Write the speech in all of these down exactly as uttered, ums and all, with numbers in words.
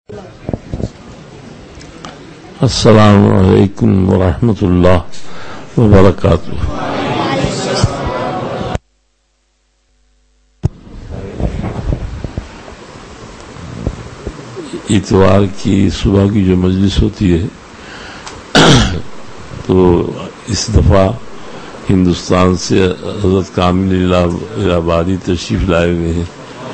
السلام علیکم ورحمۃ اللہ وبرکاتہ. اتوار کی صبح کی جو مجلس ہوتی ہے تو اس دفعہ ہندوستان سے حضرت کامل الہ آبادی تشریف لائے ہوئے ہیں،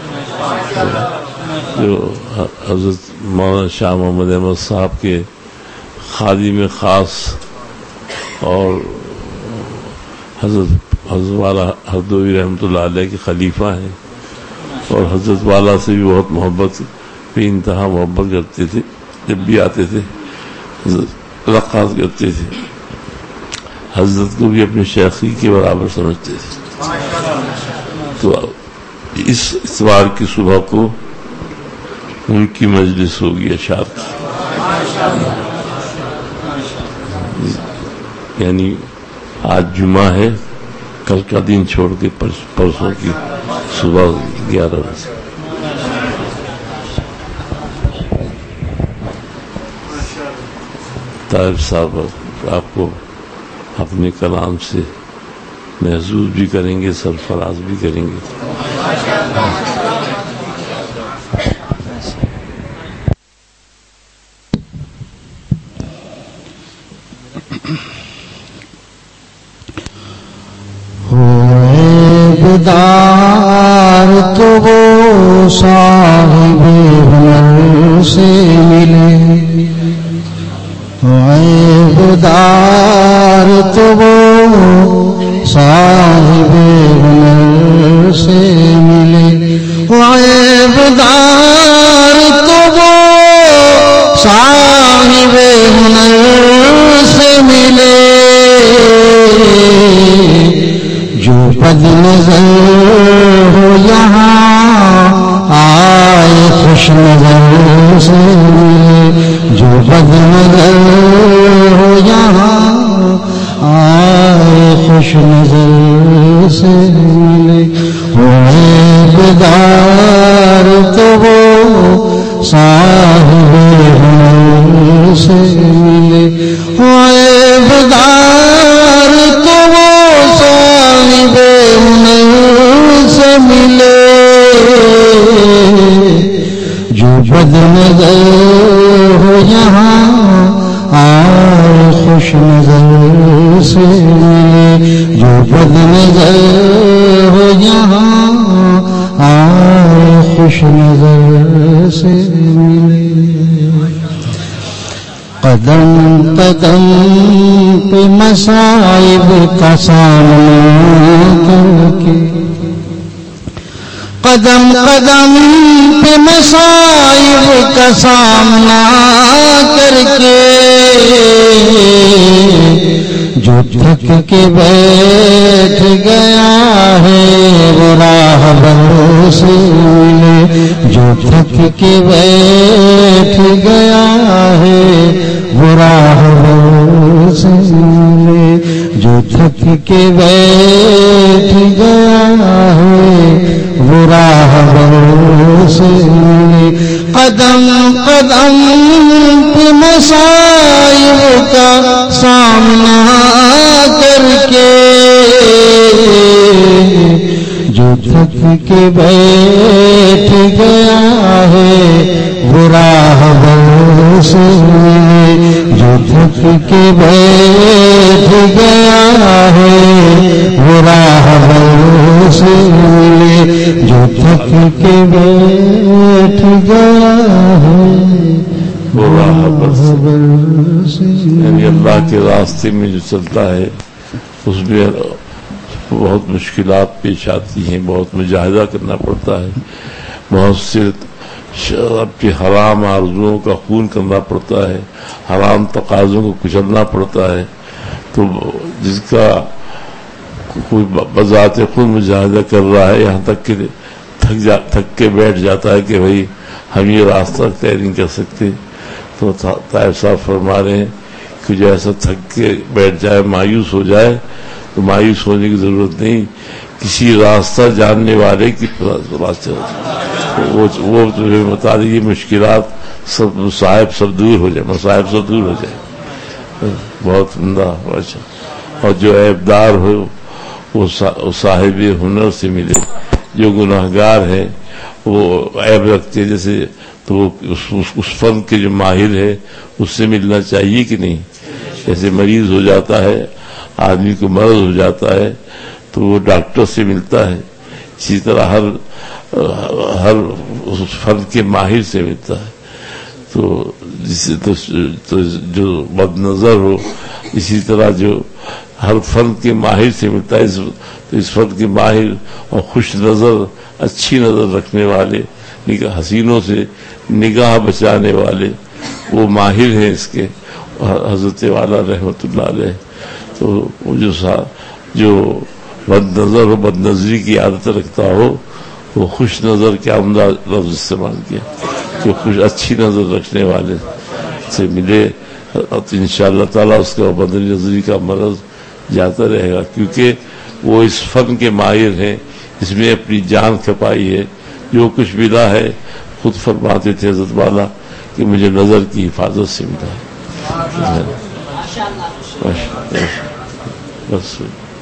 جو حضرت مولانا شاہ محمد احمد صاحب کے خادم خاص اور حضرت حضرت والا ہردوئی رحمۃ اللہ علیہ کے خلیفہ ہیں، اور حضرت والا سے بھی بہت محبت بے انتہا محبت کرتے تھے. جب بھی آتے تھے ملاقات کرتے تھے، حضرت کو بھی اپنے شیخی کے برابر سمجھتے تھے. تو اس اتوار کی صبح کو ان کی مجلس ہوگی اشعار کی، یعنی آج جمعہ ہے، کل کا دن چھوڑ کے پرسوں کی صبح گیارہ بجے. طاہر صاحب آپ کو اپنے کلام سے محظوظ بھی کریں گے، سرفراز بھی کریں گے. دار تو وہ صاحب ہنر سے ملے، عیب دار تو وہ صاحب ہنر سے ملے، عیب دار تو وہ صاحب ہنر سے ملے، جو بد نظر ہو یہاں آئے خوش نظر سے ملے، جو بد نظر ہو یہاں آئے خوش نظر سے ملے، عیب دار تو وہ صاحب ہنر سے ملے، عیب دار تو وہ صاحب ہنر سے ملے، جو بد نظر ہو یہاں آئے خوش نظر سے ملے، جو بد نظر ہو یہاں آئے خوش نظر سے ملے. قدم قدم پہ مصائب کا سامنا کر کے، قدم قدم پہ مصائب کا سامنا کر کے، جو تھک کے بیٹھ گیا ہے وہ راہ بر سے ملے، جو تھک کے بیٹھ گیا ہے وہ راہ بر سے ملے، جو تھک کے بیٹھ گیا ہے وہ راہ بر سے ملے. قدم قدم پہ مصائب کا سامنا کر کے، جو تھک کے بیٹھ گیا ہے وہ راہ بر سے ملے، جو تھک کے بیٹھ گیا ہے وہ راہ بر سے ملے، جو تھک کے بیٹھ گیا ہے وہ راہ بر سے. یعنی اللہ کے راستے میں جو چلتا ہے اس میں بہت مشکلات پیش آتی ہیں، بہت مجاہدہ کرنا پڑتا ہے، بہت سے اپنی حرام آرزوؤں کا خون کرنا پڑتا ہے، حرام تقاضوں کو کچلنا پڑتا ہے. تو جس کا کوئی بذات خود مجاہدہ کر رہا ہے، یہاں تک کہ تھک جا تھک کے بیٹھ جاتا ہے کہ بھائی ہم یہ راستہ طے نہیں کر سکتے، تو طاہر صاحب فرما رہے ہیں کہ جو ایسا تھک کے بیٹھ جائے، مایوس ہو جائے، تو مایوس ہونے کی ضرورت نہیں، کسی راستہ جاننے والے کی راستے وہ تمہیں بتا دی. یہ مشکلات سب صاحب سب دور ہو جائے، مصائب سب دور ہو جائے، بہت عمدہ. اچھا، اور جو عیبدار ہو وہ صاحب ہنر سے ملے. جو گناہگار ہے وہ عیب رکھتے جیسے، تو اس فن کے جو ماہر ہے اس سے ملنا چاہیے کہ نہیں. جیسے مریض ہو جاتا ہے، آدمی کو مرض ہو جاتا ہے تو وہ ڈاکٹر سے ملتا ہے، اسی طرح ہر ہر فن کے ماہر سے ملتا ہے. تو جس تو جو بد نظر ہو اسی طرح جو ہر فن کے ماہر سے ملتا ہے. تو اس فن کے ماہر اور خوش نظر، اچھی نظر رکھنے والے، حسینوں سے نگاہ بچانے والے وہ ماہر ہیں اس کے، حضرت والا رحمت اللہ علیہ. تو جو جو بد نظر ہو، بد نظری کی عادت رکھتا ہو، وہ خوش نظر کیا عمدہ لفظ استعمال کیا کہ خوش اچھی نظر رکھنے والے سے ملے، اور ان شاء اللہ تعالیٰ اس کا بد نظری کا مرض جاتا رہے گا. کیونکہ وہ اس فن کے ماہر ہیں، اس میں اپنی جان کھپائی ہے. جو کچھ ملا ہے خود فرماتے تھے حضرت والا کہ مجھے نظر کی حفاظت سے ملا ہے. بس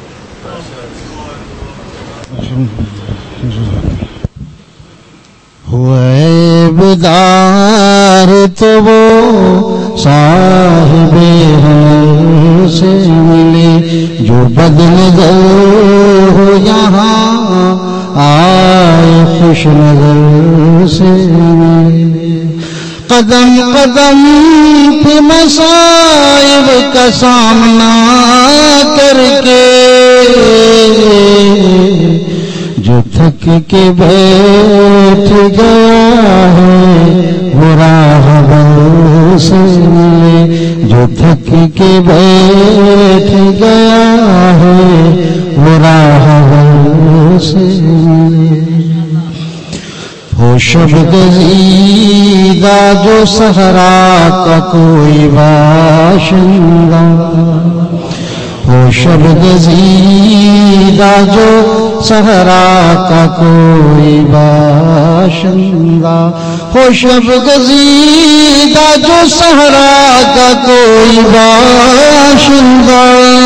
ہوئے بدار تو وہ صاحب ہنر سے ملے، جو بد نظر ہو یہاں آئے خوش نظر سے ملے. قدم قدم پہ مصائب کا سامنا کر کے، جو تھک کے بیٹھ گیا ہے وہ راہبر سے ملے. جو تھک کے بیٹھ گیا ہے وہ راہبر سے ملے. ہو شب گزیدہ جو صحرا کا کوئی باشندہ، ہو شب گزیدہ جو صحرا کا کوئی باشندہ، ہو شب گزیدہ جو صحرا کا کوئی باشندہ.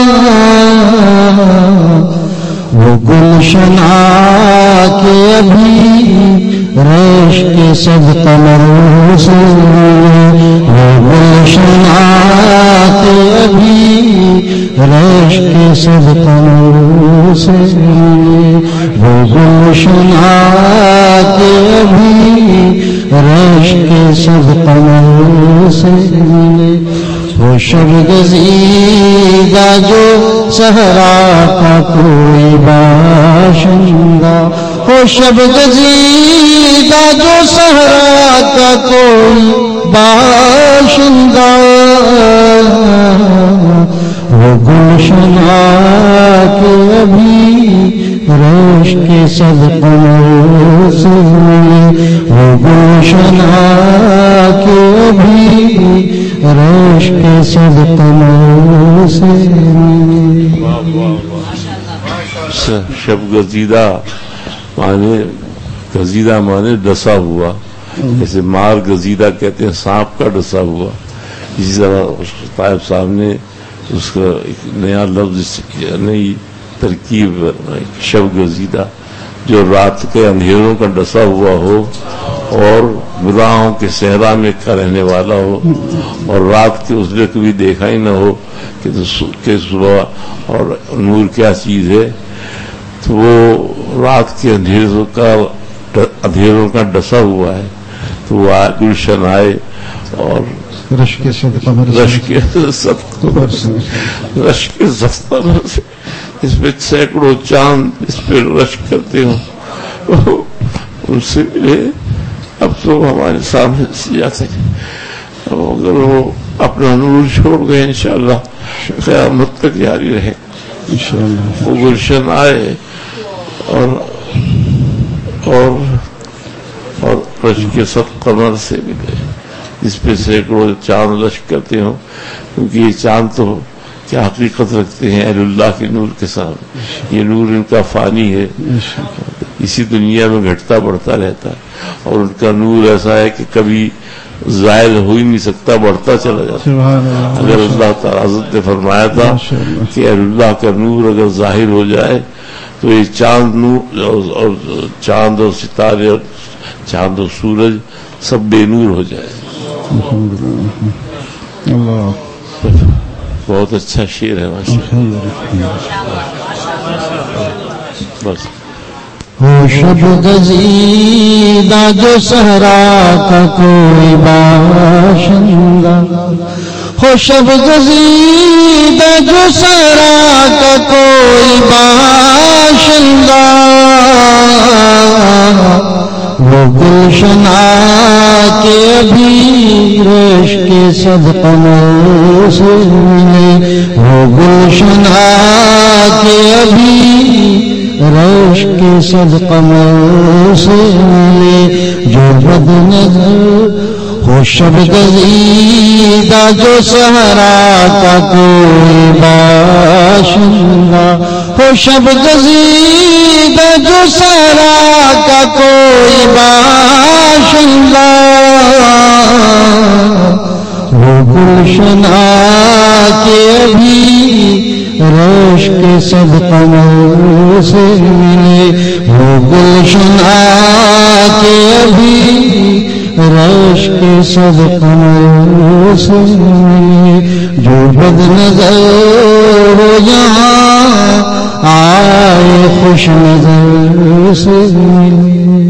وہ گلشن آ کے ابھی ریش کے سب کمروں سے ملے. وہ گلشن آ کے ابھی ریش کے سب کمروں سے ملے. وہ گلشن آ کے ابھی ریش کے سب کمروں سے ملے. وہ شب گزیدہ جو صحرا کا کوئی باشندہ، وہ شب گزیدہ جو صحرا کا کوئی باشندہ. وہ گلشن آ کے ابھی ریش کے سب کمروں سے ملے. وہ گلشن آ کے ابھی ریش کے سب کمروں سے ملے. شب گزیدہ مانے، گزیدہ مانے ڈسا ہوا، جیسے مار گزیدہ کہتے ہیں سانپ کا ڈسا ہوا. اسی طرح طائب صاحب نے اس کا ایک نیا لفظ، نئی ترکیب، شب گزیدہ جو رات کے اندھیروں کا ڈسا ہوا ہو اور گناہوں کے صحرا میں کا رہنے والا ہو، اور رات کے اس نے کبھی دیکھا ہی نہ ہو کہ صبح اور نور کیا چیز ہے. تو وہ رات کے اندھیروں کا اندھیروں کا ڈسا ہوا ہے. تو وہ گلشن آئے اور رش کے صدقہ رش کے صدقہ رش کے صدقہ سے اس پہ سینکڑوں چاند اس پہ رش کرتے ہوں، ان سے ملے. اب تو ہمارے سامنے سیا سکے، اگر وہ اپنا نور چھوڑ گئے انشاءاللہ قیامت تک جاری رہے. وہ گلشن آئے اور اور اور رش کے سب قمر سے ملے جس پہ سینکڑوں چاند رش کرتے ہوں، کیونکہ یہ چاند تو کیا حقیقت رکھتے ہیں اہل اللہ کے نور کے ساتھ. یہ نور ان کا فانی ہے، اسی دنیا میں گھٹتا بڑھتا رہتا ہے، اور ان کا نور ایسا ہے کہ کبھی ظاہر ہو ہی نہیں سکتا، بڑھتا چلا جاتا. اگر اللہ تعالیٰ حضرت نے فرمایا تھا کہ اللہ کا نور اگر ظاہر ہو جائے تو یہ چاند نور اور چاند اور ستارے اور چاند اور سورج سب بے نور ہو جائے. بہت اچھا شعر ہے بس. ہو شب گزیدہ جو صحرا کا کوئی باشندہ، ہو شب گزیدہ جو صحرا کا کوئی باشندہ، وہ گلشن آ کے ابھی ریش کے صدقوں سے ملے، وہ گلشن آ کے ابھی ریش کے صدقوں سے ملے، جو بد نظر ہو شب گزیدہ جو صحرا کا کوئی باشندہ، ہو شب گزیدہ جو صحرا کا کوئی باشندہ، وہ گلشن آ کے ابھی ریش کے صدقوں سے ملے، وہ گلشن آ کے ابھی ریش کے صدقوں سے ملے، جو بد نظر ہو یہاں آئے خوش نظر سے ملے،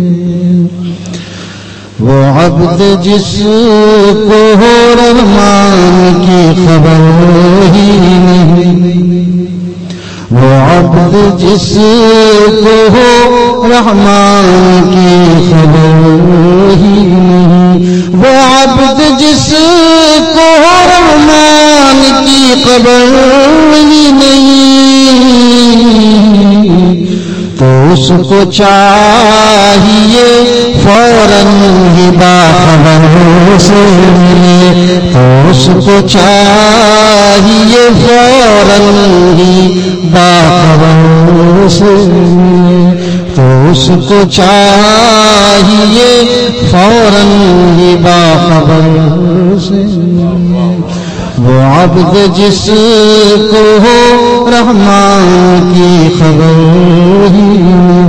وہ عبد جس کو ہو رحمان کی خبر ہی نہیں، وہ عبد جس کو ہو رحمان کی خبر ہی نہیں، وہ عبد جس کو ہو رحمان کی خبر ہی نہیں، تو اس کو چاہیے فوراً ہی باخبر سے ملے، تو اس کو چاہیے فوراً ہی باخبر سے ملے، تو اس کو چاہیے فوراً ہی باخبر سے ملے، وہ عبد جس کو ہو رحمان کی خبر ہی،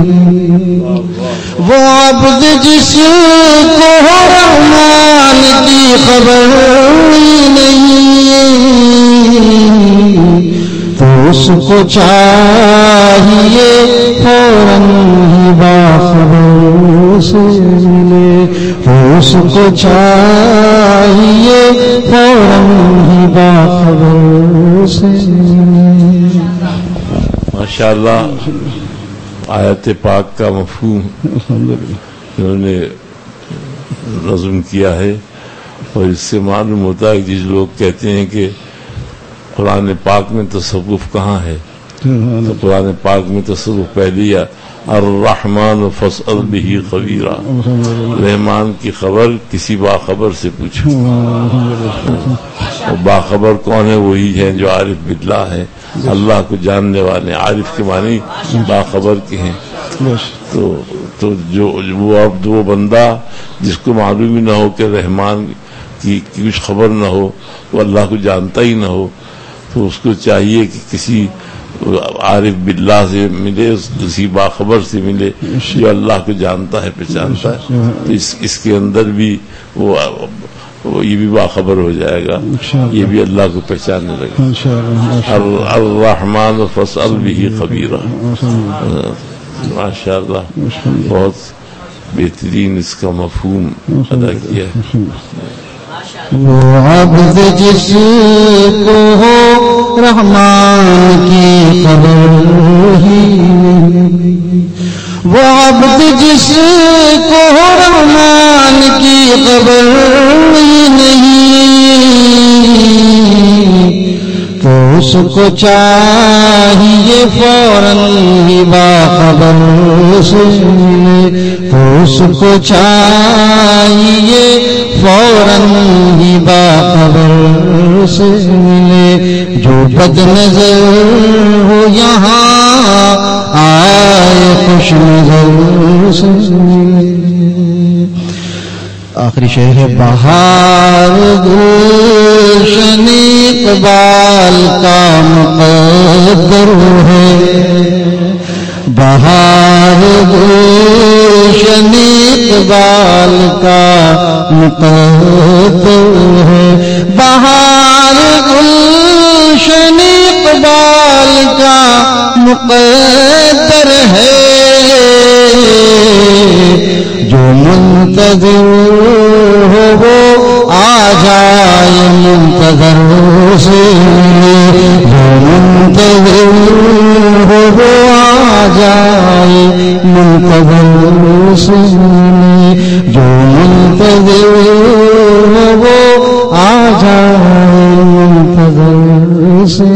وہ عبد جس کو ہو رحمان کی خبر ہی نہیں، تو اس کو چاہیے فوراً ہی باخبر سے ملے، تو اس کو چاہیے فوراً ہی باخبر سے ملے. ماشاءاللہ آیت پاک کا مفہوم انہوں نے نظم کیا ہے، اور اس سے معلوم ہوتا ہے کہ جس لوگ کہتے ہیں کہ قرآن پاک میں تصوف کہاں ہے، تو قرآن پاک میں تصوف پہلی الرحمن فاسأل بہ خبیرا، رحمان کی خبر کسی باخبر سے پوچھو. باخبر کون ہے؟ وہی ہیں جو عارف باللہ ہیں، اللہ کو جاننے والے. عارف کے معنی باخبر کے ہیں. تو تو جو وہ عبد وہ بندہ جس کو معلوم ہی نہ ہو کہ رحمان کی کچھ خبر نہ ہو، وہ اللہ کو جانتا ہی نہ ہو، تو اس کو چاہیے کہ کسی عارف باللہ سے ملے، کسی باخبر سے ملے جو اللہ کو جانتا ہے، پہچانتا ہے. تو اس اس کے اندر بھی وہ وہ یہ بھی باخبر ہو جائے گا، یہ بھی اللہ کو پہچاننے لگے. الرحمن فاسأل بہ خبیرا. ماشاء اللہ بہت بہترین اس کا مفہوم ادا کیا ہے. وہ عبد جس کو ہو رحمان کی خبر ہی نہیں، وہ عبد جس کو ہو رحمان کی خبر ہی نہیں، تو اس کو چاہیے فوراً ہی باخبر سے ملے، تو اس کو چاہیے فوراً ہی باخبر سے ملے، جو بد نظر ہو یہاں آئے خوش نظر سے ملے. آخری شعر ہے بہار گلشن اقبال کا مقدر ہے بہار گلشن اقبال کا مقدر ہے بہار گلشن اقبال کا مقدر ہے جو منتظر ہو وہ آ جائے منتظر سے جو منتظر ہو وہ آ جائے منتظر سے جو منتظر ہو وہ آ جائے منتظر سے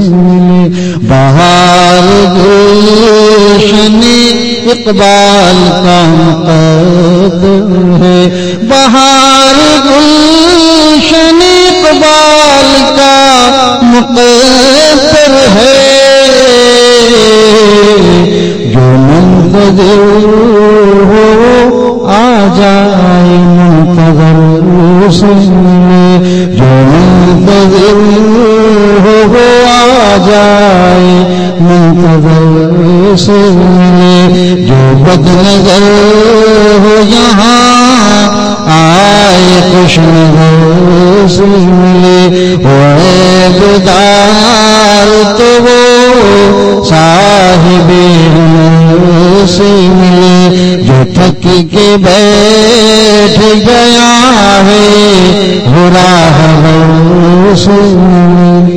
بہار گلشن اقبال کا مقدر ہے بہار گلشن اقبال کا مقدر ہے جو منتظر ہو آ جائے منتظر سے جو منتظر ہو آ جائے منتظر سے جو بد نظر ہو یہاں آئے خوش نظر سے ملے وہ عیبدار تو وہ صاحب ہنر سے ملے جو تھک کے بیٹھ گیا ہے وہ راہبر سے ملے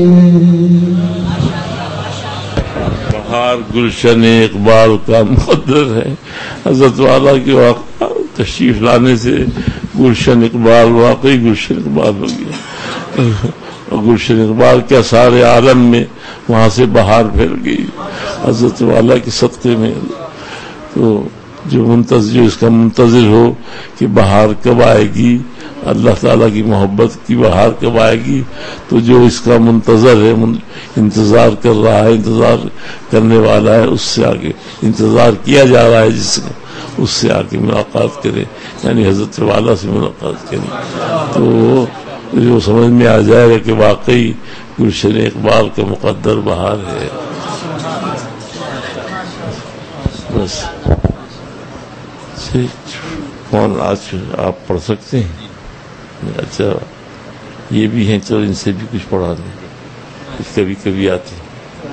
گلشن اقبال کا مقدر ہے حضرت والا کی واقع تشریف لانے سے گلشن اقبال واقعی گلشن اقبال ہو گیا اور گلشن اقبال کیا سارے عالم میں وہاں سے بہار پھیل گئی حضرت والا کے صدقے میں تو جو منتظر جو اس کا منتظر ہو کہ بہار کب آئے گی اللہ تعالیٰ کی محبت کی بہار کب آئے گی تو جو اس کا منتظر ہے انتظار کر رہا ہے انتظار کرنے والا ہے اس سے آگے انتظار کیا جا رہا ہے جس کا اس سے آگے ملاقات کرے یعنی حضرت والا سے ملاقات کرے تو جو سمجھ میں آ جائے گا کہ واقعی گلشن اقبال کا مقدر بہار ہے بس کون آج آپ پڑھ سکتے ہیں اچھا یہ بھی ہیں چلو ان سے بھی کچھ پڑھا دیں کبھی کبھی آتے ہیں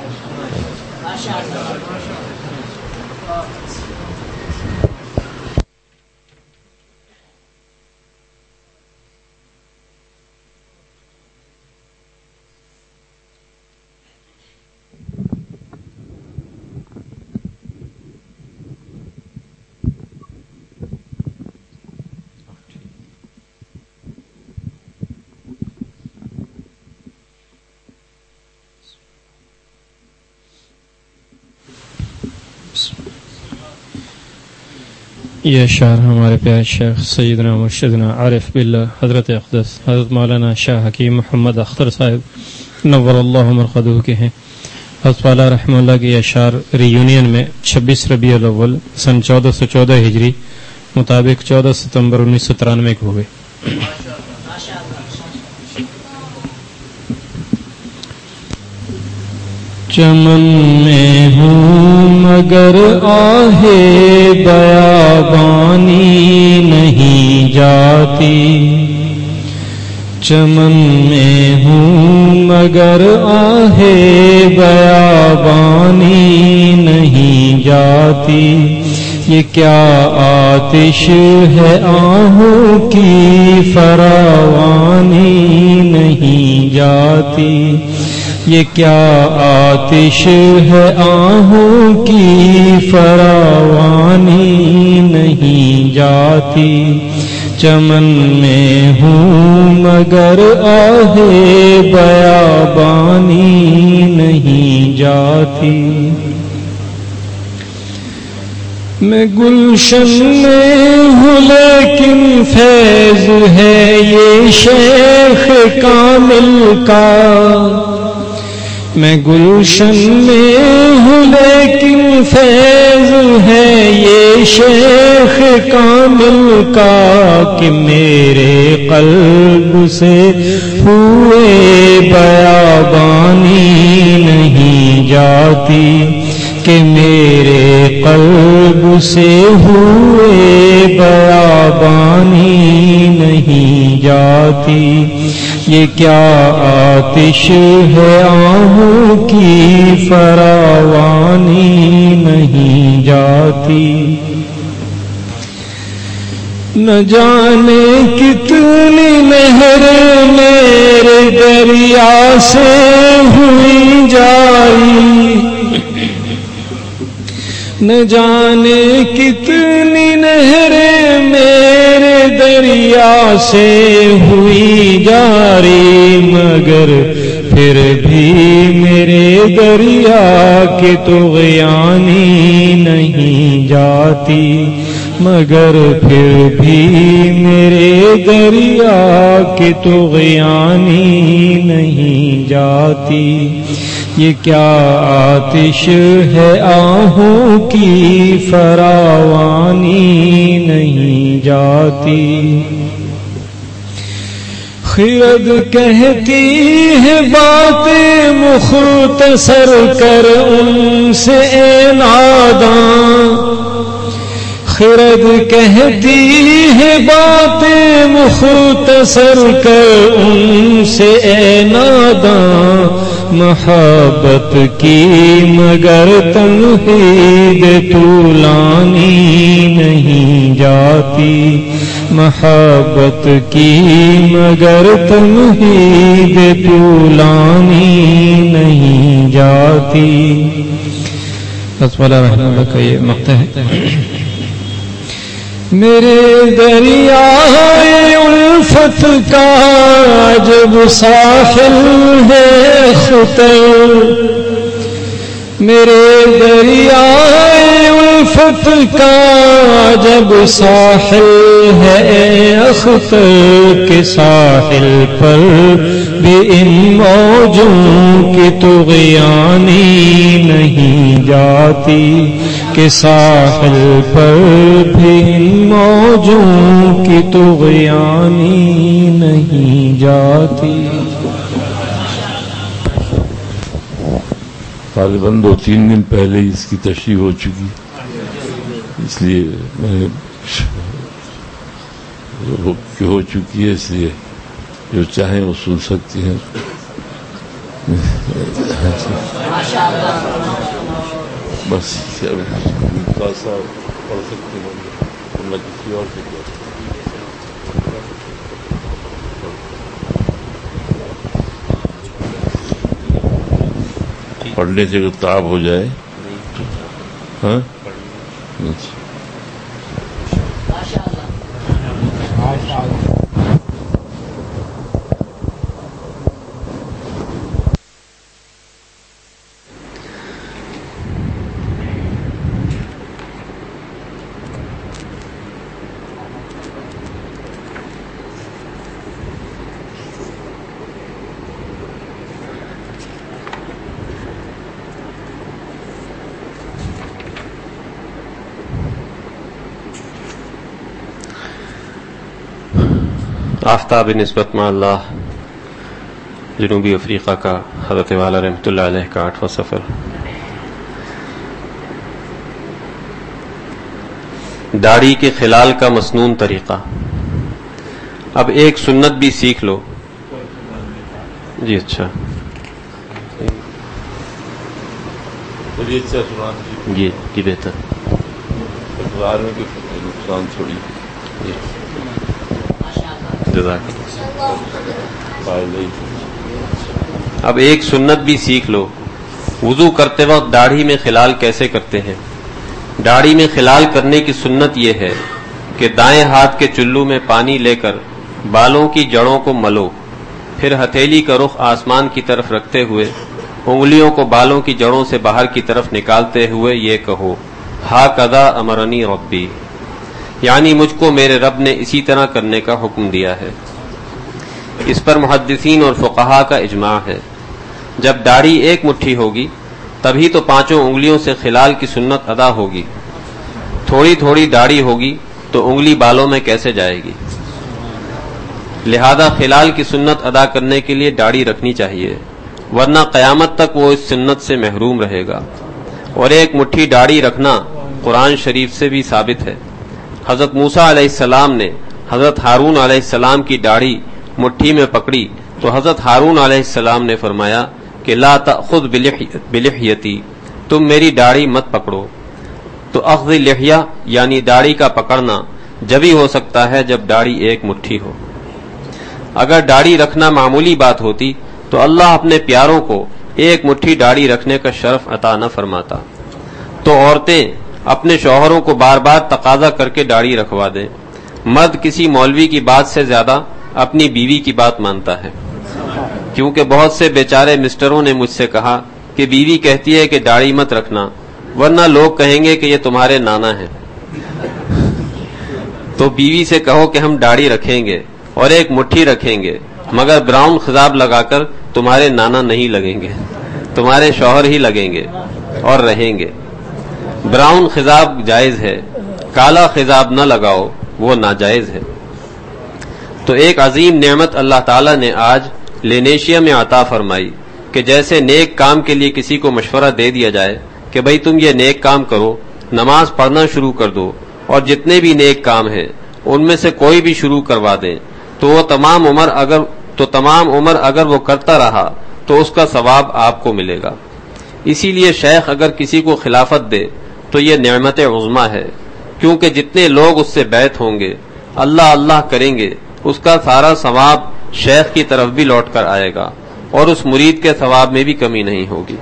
یہ اشعار ہمارے پیارے شیخ سیدنا مرشدنا عارف باللہ حضرت اقدس حضرت مولانا شاہ حکیم محمد اختر صاحب نور اللہ مرقدہ کے ہیں. حضرت والا رحمہ اللہ کے اشعار ریونین میں چھبیس ربیع الاول سن چودہ سو چودہ ہجری مطابق چودہ ستمبر انیس سو ترانوے کو ہوئے. چمن میں ہوں مگر آہے بیابانی نہیں جاتی چمن میں ہوں مگر آہے بیابانی نہیں جاتی یہ کیا آتش ہے آہوں کی فراوانی نہیں جاتی یہ کیا آتش ہے آہوں کی فراوانی نہیں جاتی چمن میں ہوں مگر آہے بیابانی نہیں جاتی میں گلشن میں ہوں لیکن فیض ہے یہ شیخ کامل کا میں گلشن میں ہوں لیکن فیض ہے یہ شیخ کامل کا کہ میرے قلب سے ہوئے بیابانی نہیں جاتی، کہ میرے قلب سے ہوئے بیابانی نہیں جاتی۔ یہ کیا آتش ہے آہوں کی فراوانی نہیں جاتی، نہ جانے کتنی نہر میرے دریا سے ہوئی جاری، نہ جانے کتنی نہریں میرے دریا سے ہوئی جاری، مگر پھر بھی میرے دریا کے طغیانی نہیں جاتی، مگر پھر بھی میرے دریا کے طغیانی نہیں جاتی۔ یہ کیا آتش ہے آہوں کی فراوانی نہیں جاتی۔ خرد کہتی ہے باتیں مختصر کر ان سے اے ناداں، خرد کہتی ہے باتیں مختصر کر ان سے اے ناداں، محبت کی مگر تنہید طولانی نہیں جاتی، محبت کی مگر تنہید طولانی نہیں جاتی۔ بس والا رحمہ اللہ کا یہ مقطع ہے۔ میرے دریائے الفت کا جب ساحل ہے خطر، میرے دریائے الفت کا جب ساحل ہے اختر، کے ساحل پر بھی ان موجوں کی طغیانی نہیں جاتی، کہ ساحل پر بھی ان موجوں کی طغیانی نہیں جاتی۔ غالباً دو تین دن پہلے اس کی تشریح ہو چکی، اس لیے میں کہ ہو چکی ہے، اس لیے جو چاہیں وہ سن سکتی ہیں۔ بس تھوڑا سا پڑھ سکتے ہیں، ورنہ کسی اور سے پڑھنے سے اگر تعب ہو جائے۔ ہاں آفتاب نسبت مع اللہ، جنوبی افریقہ کا حضرت والا رحمۃ اللہ علیہ کا آٹھواں سفر۔ داڑھی کے خلال کا مسنون طریقہ۔ اب ایک سنت بھی سیکھ لو۔ جی اچھا جی جی بہتر۔ نقصان تھوڑی اب ایک سنت بھی سیکھ لو۔ وضو کرتے وقت داڑھی میں خلال کیسے کرتے ہیں؟ داڑھی میں خلال کرنے کی سنت یہ ہے کہ دائیں ہاتھ کے چلو میں پانی لے کر بالوں کی جڑوں کو ملو، پھر ہتھیلی کا رخ آسمان کی طرف رکھتے ہوئے انگلیوں کو بالوں کی جڑوں سے باہر کی طرف نکالتے ہوئے یہ کہو، ہاکذا امرنی ربی، یعنی مجھ کو میرے رب نے اسی طرح کرنے کا حکم دیا ہے۔ اس پر محدثین اور فقہاء کا اجماع ہے۔ جب داڑھی ایک مٹھی ہوگی تبھی تو پانچوں انگلیوں سے خلال کی سنت ادا ہوگی. تھوڑی تھوڑی داڑھی ہوگی تو انگلی بالوں میں کیسے جائے گی؟ لہذا خلال کی سنت ادا کرنے کے لیے داڑھی رکھنی چاہیے، ورنہ قیامت تک وہ اس سنت سے محروم رہے گا. اور ایک مٹھی داڑھی رکھنا قرآن شریف سے بھی ثابت ہے. حضرت موسیٰ علیہ السلام نے حضرت ہارون علیہ السلام کی داڑھی مٹھی میں پکڑی تو حضرت ہارون علیہ السلام نے فرمایا کہ لا تأخذ بلحیتی، تم میری داڑھی مت پکڑو. تو اخذ لحیہ یعنی داڑھی کا پکڑنا جبھی ہو سکتا ہے جب داڑھی ایک مٹھی ہو. اگر داڑھی رکھنا معمولی بات ہوتی تو اللہ اپنے پیاروں کو ایک مٹھی داڑھی رکھنے کا شرف عطا نہ فرماتا. تو عورتیں اپنے شوہروں کو بار بار تقاضا کر کے داڑھی رکھوا دیں. مرد کسی مولوی کی بات سے زیادہ اپنی بیوی کی بات مانتا ہے، کیونکہ بہت سے بیچارے مسٹروں نے مجھ سے کہا کہ بیوی کہتی ہے کہ داڑھی مت رکھنا ورنہ لوگ کہیں گے کہ یہ تمہارے نانا ہیں. تو بیوی سے کہو کہ ہم داڑھی رکھیں گے اور ایک مٹھی رکھیں گے، مگر براؤن خضاب لگا کر تمہارے نانا نہیں لگیں گے، تمہارے شوہر ہی لگیں گے اور رہیں گے. براؤن خضاب جائز ہے، کالا خضاب نہ لگاؤ، وہ ناجائز ہے. تو ایک عظیم نعمت اللہ تعالیٰ نے آج لینیشیا میں عطا فرمائی کہ جیسے نیک کام کے لیے کسی کو مشورہ دے دیا جائے کہ بھئی تم یہ نیک کام کرو، نماز پڑھنا شروع کر دو، اور جتنے بھی نیک کام ہیں ان میں سے کوئی بھی شروع کروا دیں تو وہ تمام عمر اگر تو تمام عمر اگر وہ کرتا رہا تو اس کا ثواب آپ کو ملے گا. اسی لیے شیخ اگر کسی کو خلافت دے تو یہ نعمت عظمیٰ ہے، کیونکہ جتنے لوگ اس سے بیعت ہوں گے اللہ اللہ کریں گے، اس کا سارا ثواب شیخ کی طرف بھی لوٹ کر آئے گا اور اس مرید کے ثواب میں بھی کمی نہیں ہوگی.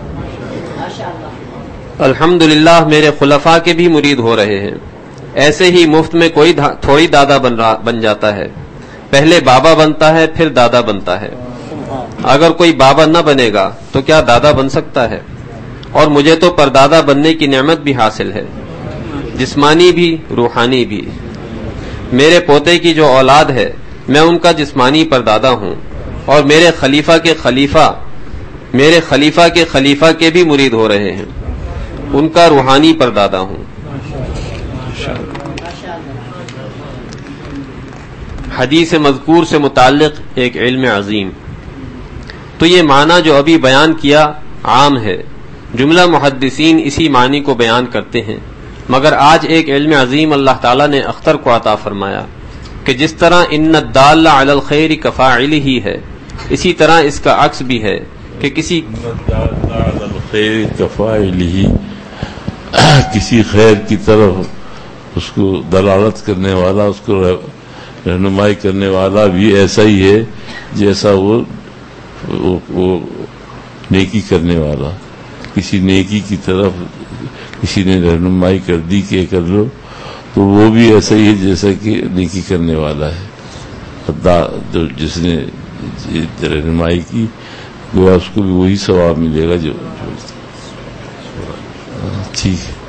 الحمدللہ میرے خلفاء کے بھی مرید ہو رہے ہیں. ایسے ہی مفت میں کوئی تھوڑی دادا بن رہا بن جاتا ہے، پہلے بابا بنتا ہے پھر دادا بنتا ہے. اگر کوئی بابا نہ بنے گا تو کیا دادا بن سکتا ہے؟ اور مجھے تو پردادا بننے کی نعمت بھی حاصل ہے، جسمانی بھی روحانی بھی. میرے پوتے کی جو اولاد ہے میں ان کا جسمانی پردادا ہوں، اور میرے خلیفہ کے خلیفہ میرے خلیفہ کے خلیفہ کے بھی مرید ہو رہے ہیں، ان کا روحانی پردادا ہوں. حدیث مذکور سے متعلق ایک علم عظیم. تو یہ معنی جو ابھی بیان کیا عام ہے، جملہ محدثین اسی معنی کو بیان کرتے ہیں، مگر آج ایک علم عظیم اللہ تعالیٰ نے اختر کو عطا فرمایا کہ جس طرح ان الدال علی الخیر کفاعلہ ہے، اسی طرح اس کا عکس بھی ہے کہ کسی خیر کفاعلہ، کسی خیر کی طرف اس کو دلالت کرنے والا، اس کو رہنمائی کرنے والا بھی ایسا ہی ہے جیسا وہ, وہ, وہ نیکی کرنے والا. کسی نیکی کی طرف کسی نے رہنمائی کر دی کہ کر لو تو وہ بھی ایسا ہی ہے جیسا کہ نیکی کرنے والا ہے. جو جس نے رہنمائی کی گویا اس کو بھی وہی ثواب ملے گا. جو ٹھیک ہے.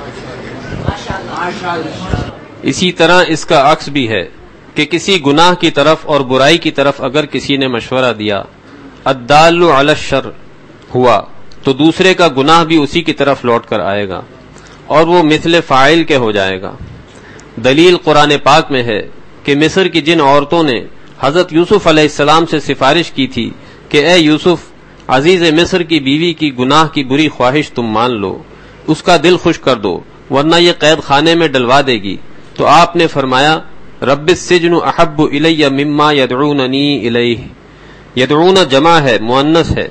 اسی طرح اس کا عکس بھی ہے کہ کسی گناہ کی طرف اور برائی کی طرف اگر کسی نے مشورہ دیا، الدال علی الشر ہوا، تو دوسرے کا گناہ بھی اسی کی طرف لوٹ کر آئے گا اور وہ مثل فاعل کے ہو جائے گا. دلیل قرآن پاک میں ہے کہ مصر کی جن عورتوں نے حضرت یوسف علیہ السلام سے سفارش کی تھی کہ اے یوسف، عزیز مصر کی بیوی کی گناہ کی بری خواہش تم مان لو، اس کا دل خوش کر دو ورنہ یہ قید خانے میں ڈلوا دے گی، تو آپ نے فرمایا رب السجن احب الی مما یدعوننی الیہ. یدعون جمع ہے، مؤنث ہے،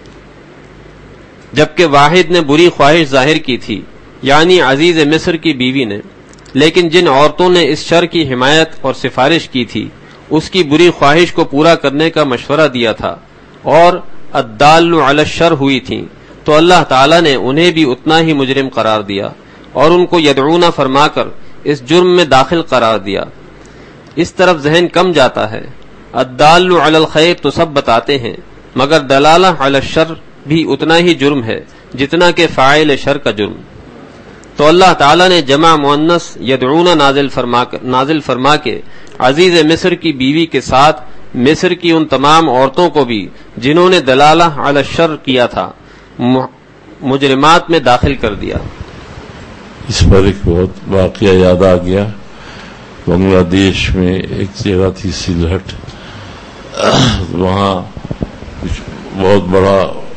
جبکہ واحد نے بری خواہش ظاہر کی تھی یعنی عزیز مصر کی بیوی نے. لیکن جن عورتوں نے اس شر کی حمایت اور سفارش کی تھی اس کی بری خواہش کو پورا کرنے کا مشورہ دیا تھا اور الدال علی الشر ہوئی تھیں، تو اللہ تعالیٰ نے انہیں بھی اتنا ہی مجرم قرار دیا اور ان کو یدعون فرما کر اس جرم میں داخل قرار دیا. اس طرف ذہن کم جاتا ہے. الدال علی الخیر تو سب بتاتے ہیں، مگر دلالہ علی الشر بھی اتنا ہی جرم ہے جتنا کہ فاعل شر کا جرم. تو اللہ تعالیٰ نے جمع مؤنث یدعون نازل فرما نازل فرما کے عزیز مصر کی بیوی کے ساتھ مصر کی ان تمام عورتوں کو بھی جنہوں نے دلالہ علی الشر کیا تھا مجرمات میں داخل کر دیا۔ اس پر ایک بہت واقعہ یاد آ گیا۔ بنگلہ دیش میں ایک جگہ تھی سلہٹ، وہاں کچھ بہت بڑا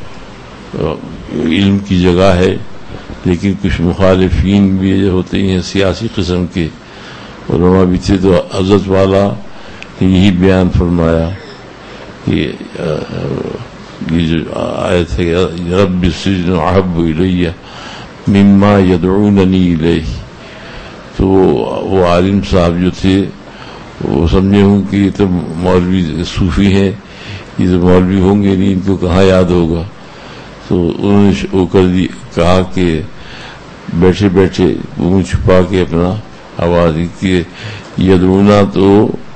علم کی جگہ ہے، لیکن کچھ مخالفین بھی ہوتے ہیں سیاسی قسم کے علماء بھی تھے۔ تو حضرت والا نے یہی بیان فرمایا کہ یہ جو آیت ہے رب السجن احب الی مما یدعوننی الیہ، تو وہ عالم صاحب جو تھے وہ سمجھے ہوں کہ یہ تو مولوی صوفی ہیں، یہ تو مولوی ہوں گے نہیں، ان کو کہاں یاد ہوگا۔ تو انہوں نے وہ کر دی کہا کہ بیٹھے بیٹھے منہ چھپا کے اپنا آواز کی یدعونا تو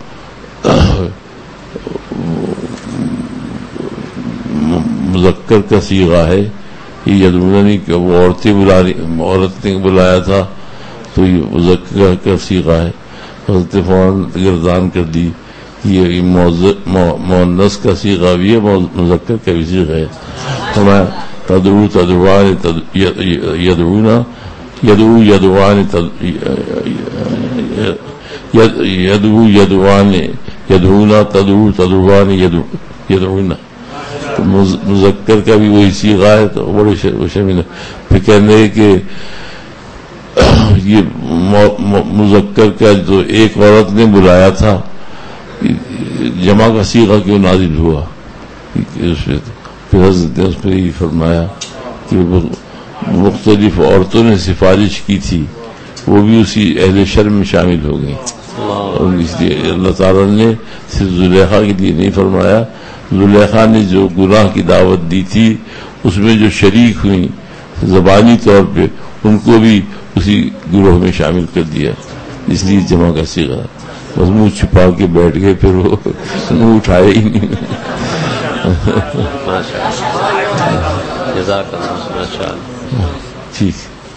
مذکر کا صیغہ ہے، یہ یدعونا نہیں کہ وہ عورتیں بلا رہی، عورت نے بلایا تھا تو یہ مذکر کا صیغہ ہے۔ حضرت فوراً گردان کر دی یہ مؤنث کا صیغہ بھی ہے، مذکر کا بھی صیغہ ہے۔ ہمیں تدعو تدعوان یدعونا یدعو یدعوان یدعو یدعوان یدعونا تدعو تدعوان یدعونا، مذکر کا بھی وہی صیغہ ہے۔ تو بڑے شامل پھر کہنے کہ یہ مذکر کا جو ایک عورت نے بلایا تھا جمع کا صیغہ کیوں نازل ہوا؟ پھر حضرت نے اس پہ یہ فرمایا کہ مختلف عورتوں نے سفارش کی تھی، وہ بھی اسی اہل شرم میں شامل ہو گئی، اور اس لیے اللہ تعالیٰ نے صرف زلیخا کے لیے نہیں فرمایا، زلیخا نے جو گناہ کی دعوت دی تھی اس میں جو شریک ہوئی زبانی طور پہ ان کو بھی اسی گروہ میں شامل کر دیا، اس لیے جمع کا صیغہ۔ بس منہ چھپا کے بیٹھ گئے، پھر وہ منہ اٹھائے ہی نہیں۔ ٹھیک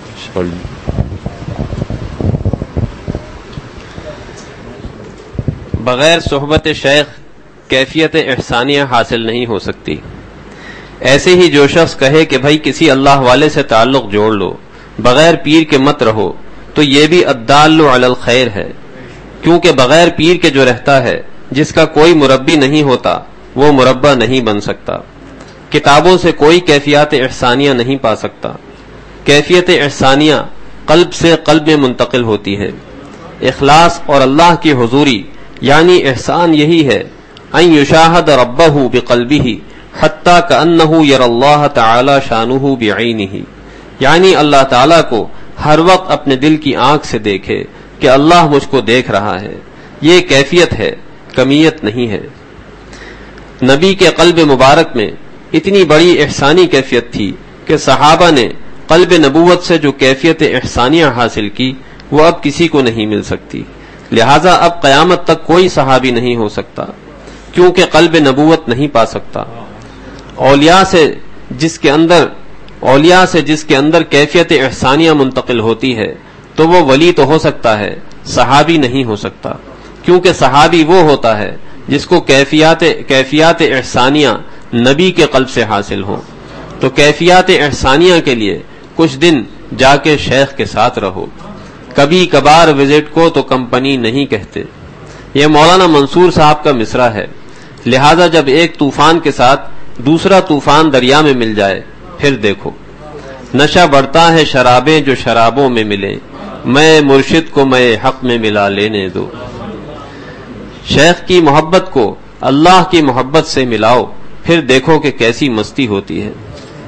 بغیر صحبت شیخ کیفیت احسانیہ حاصل نہیں ہو سکتی۔ ایسے ہی جو شخص کہے کہ بھائی کسی اللہ والے سے تعلق جوڑ لو، بغیر پیر کے مت رہو، تو یہ بھی الدال علی الخیر ہے، کیونکہ بغیر پیر کے جو رہتا ہے جس کا کوئی مربی نہیں ہوتا وہ مربع نہیں بن سکتا۔ کتابوں سے کوئی کیفیت احسانیہ نہیں پا سکتا۔ کیفیت احسانیہ قلب سے قلب میں منتقل ہوتی ہے۔ اخلاص اور اللہ کی حضوری یعنی احسان یہی ہے ان یشاہد ربہ بقلبہ حتی کأنہ یری اللہ تعالی شانہ بعینہ، یعنی اللہ تعالیٰ کو ہر وقت اپنے دل کی آنکھ سے دیکھے کہ اللہ مجھ کو دیکھ رہا ہے۔ یہ کیفیت ہے، کمیت نہیں ہے۔ نبی کے قلب مبارک میں اتنی بڑی احسانی کیفیت تھی کہ صحابہ نے قلب نبوت سے جو کیفیت احسانیہ حاصل کی وہ اب کسی کو نہیں مل سکتی، لہذا اب قیامت تک کوئی صحابی نہیں ہو سکتا، کیونکہ قلب نبوت نہیں پا سکتا۔ اولیاء سے جس کے اندر اولیاء سے جس کے اندر کیفیت احسانیہ منتقل ہوتی ہے تو وہ ولی تو ہو سکتا ہے، صحابی نہیں ہو سکتا، کیونکہ صحابی وہ ہوتا ہے جس کو کیفیات کیفیات احسانیہ نبی کے قلب سے حاصل ہوں۔ تو کیفیات احسانیہ کے لیے کچھ دن جا کے شیخ کے ساتھ رہو، کبھی کبھار وزٹ کو تو کمپنی نہیں کہتے۔ یہ مولانا منصور صاحب کا مصرع ہے۔ لہذا جب ایک طوفان کے ساتھ دوسرا طوفان دریا میں مل جائے پھر دیکھو، نشہ بڑھتا ہے شرابیں جو شرابوں میں ملے، میں مرشد کو میں حق میں ملا لینے دو۔ شیخ کی محبت کو اللہ کی محبت سے ملاؤ، پھر دیکھو کہ کیسی مستی ہوتی ہے۔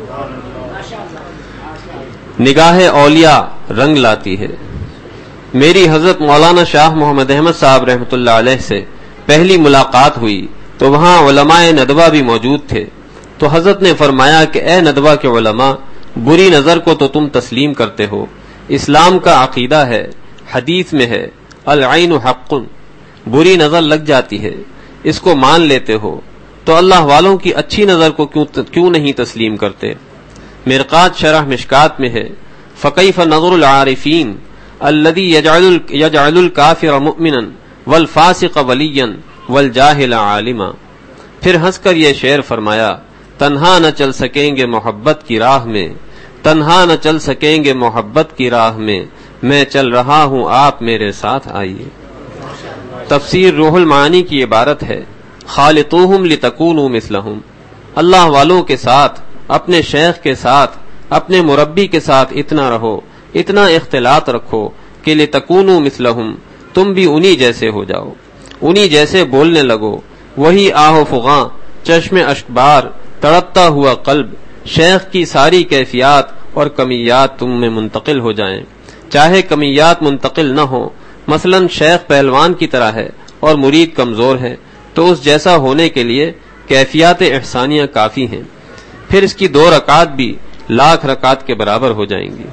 نگاہ اولیاء رنگ لاتی ہے۔ میری حضرت مولانا شاہ محمد احمد صاحب رحمۃ اللہ علیہ سے پہلی ملاقات ہوئی تو وہاں علماء ندوہ بھی موجود تھے، تو حضرت نے فرمایا کہ اے ندوہ کے علماء، بری نظر کو تو تم تسلیم کرتے ہو، اسلام کا عقیدہ ہے، حدیث میں ہے العین حق، بری نظر لگ جاتی ہے، اس کو مان لیتے ہو، تو اللہ والوں کی اچھی نظر کو کیوں کیوں نہیں تسلیم کرتے؟ مرقات شرح مشکات میں ہے فکیف نظر العارفین الذی یجعل یجعل الکافر مؤمنا والفاسق ولیا والجاہل عالما. پھر ہنس کر یہ شعر فرمایا، تنہا نہ چل سکیں گے محبت کی راہ میں، تنہا نہ چل سکیں گے محبت کی راہ میں، میں چل رہا ہوں آپ میرے ساتھ آئیے. تفسیر روح المعانی کی عبارت ہے، خالطوہم لتکونوا مثلہم. اللہ والوں کے ساتھ، اپنے شیخ کے ساتھ، اپنے مربی کے ساتھ اتنا رہو، اتنا اختلاط رکھو کہ لتکونوا مثلہم، تم بھی انہی جیسے ہو جاؤ، انہی جیسے بولنے لگو. وہی آہ و فغاں، چشم اشکبار، تڑپتا ہوا قلب، شیخ کی ساری کیفیات اور کمیات تم میں منتقل ہو جائیں. چاہے کمیات منتقل نہ ہو، مثلا شیخ پہلوان کی طرح ہے اور مرید کمزور ہے، تو اس جیسا ہونے کے لیے کیفیات احسانیہ کافی ہیں. پھر اس کی دو رکعات بھی لاکھ رکعات کے برابر ہو جائیں گی.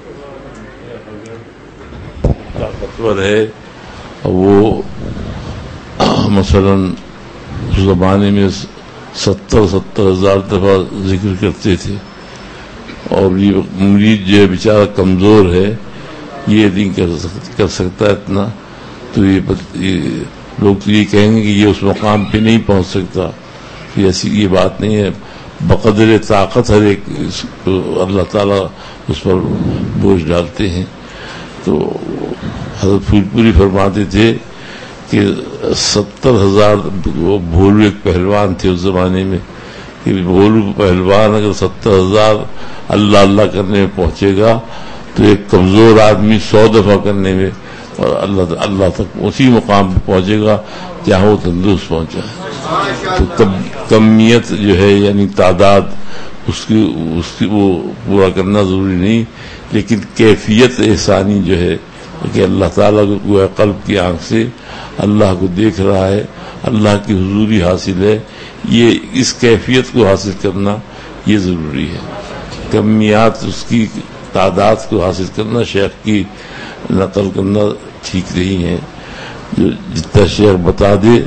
طاقتور ہے وہ مثلا اس زمانے میں ستر ستر ہزار دفعہ ذکر کرتے تھے، اور یہ مرید جو ہے بیچارہ کمزور ہے، یہ نہیں کر سکتا اتنا، تو یہ لوگ تو یہ کہیں گے کہ یہ اس مقام پہ نہیں پہنچ سکتا. ایسی یہ بات نہیں ہے، بقدر طاقت ہر ایک اللہ تعالیٰ اس پر بوجھ ڈالتے ہیں. تو حضرت پھول پوری فرماتے تھے کہ ستر ہزار وہ بھولو ایک پہلوان تھے اس زمانے میں، کہ بھولو پہلوان اگر ستر ہزار اللہ اللہ کرنے میں پہنچے گا تو ایک کمزور آدمی سو دفعہ کرنے میں اور اللہ اللہ تک اسی مقام پہ پہنچے گا جہاں وہ تندرست پہنچا ہے. تو کم کمیت جو ہے یعنی تعداد اس کی اس کی وہ پورا کرنا ضروری نہیں، لیکن کیفیت احسانی جو ہے کہ اللہ تعالیٰ کو قلب کی آنکھ سے اللہ کو دیکھ رہا ہے، اللہ کی حضوری حاصل ہے، یہ اس کیفیت کو حاصل کرنا یہ ضروری ہے. کمیات اس کی تعداد کو حاصل کرنا، شیخ کی نقل کرنا ٹھیک نہیں ہے. جو جتنا شیخ بتا دے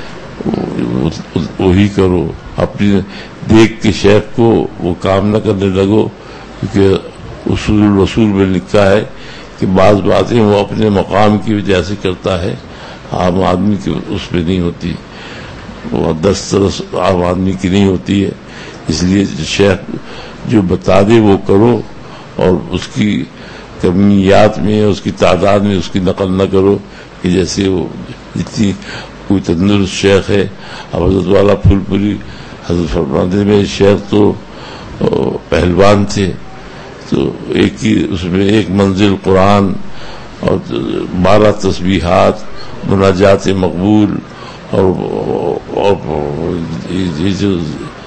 وہی کرو، اپنی دیکھ کے شیخ کو وہ کام نہ کرنے لگو، کیونکہ اصول الرسول میں لکھا ہے کہ بعض باتیں وہ اپنے مقام کی وجہ سے کرتا ہے، عام آدمی کی اس پہ نہیں ہوتی، وہ دسترس عام آدمی کی نہیں ہوتی ہے. اس لیے شیخ جو بتا دے وہ کرو، اور اس کی کمیات میں اس کی تعداد میں اس کی نقل نہ کرو کہ جیسے وہ جتنی کوئی تندرست شیخ ہے. اب حضرت والا پھول پوری حضرت فرماتے میں شیخ تو پہلوان تھے، تو ایک ہی اس میں ایک منزل قرآن اور بارہ تسبیحات، مناجات مقبول اور یہ جو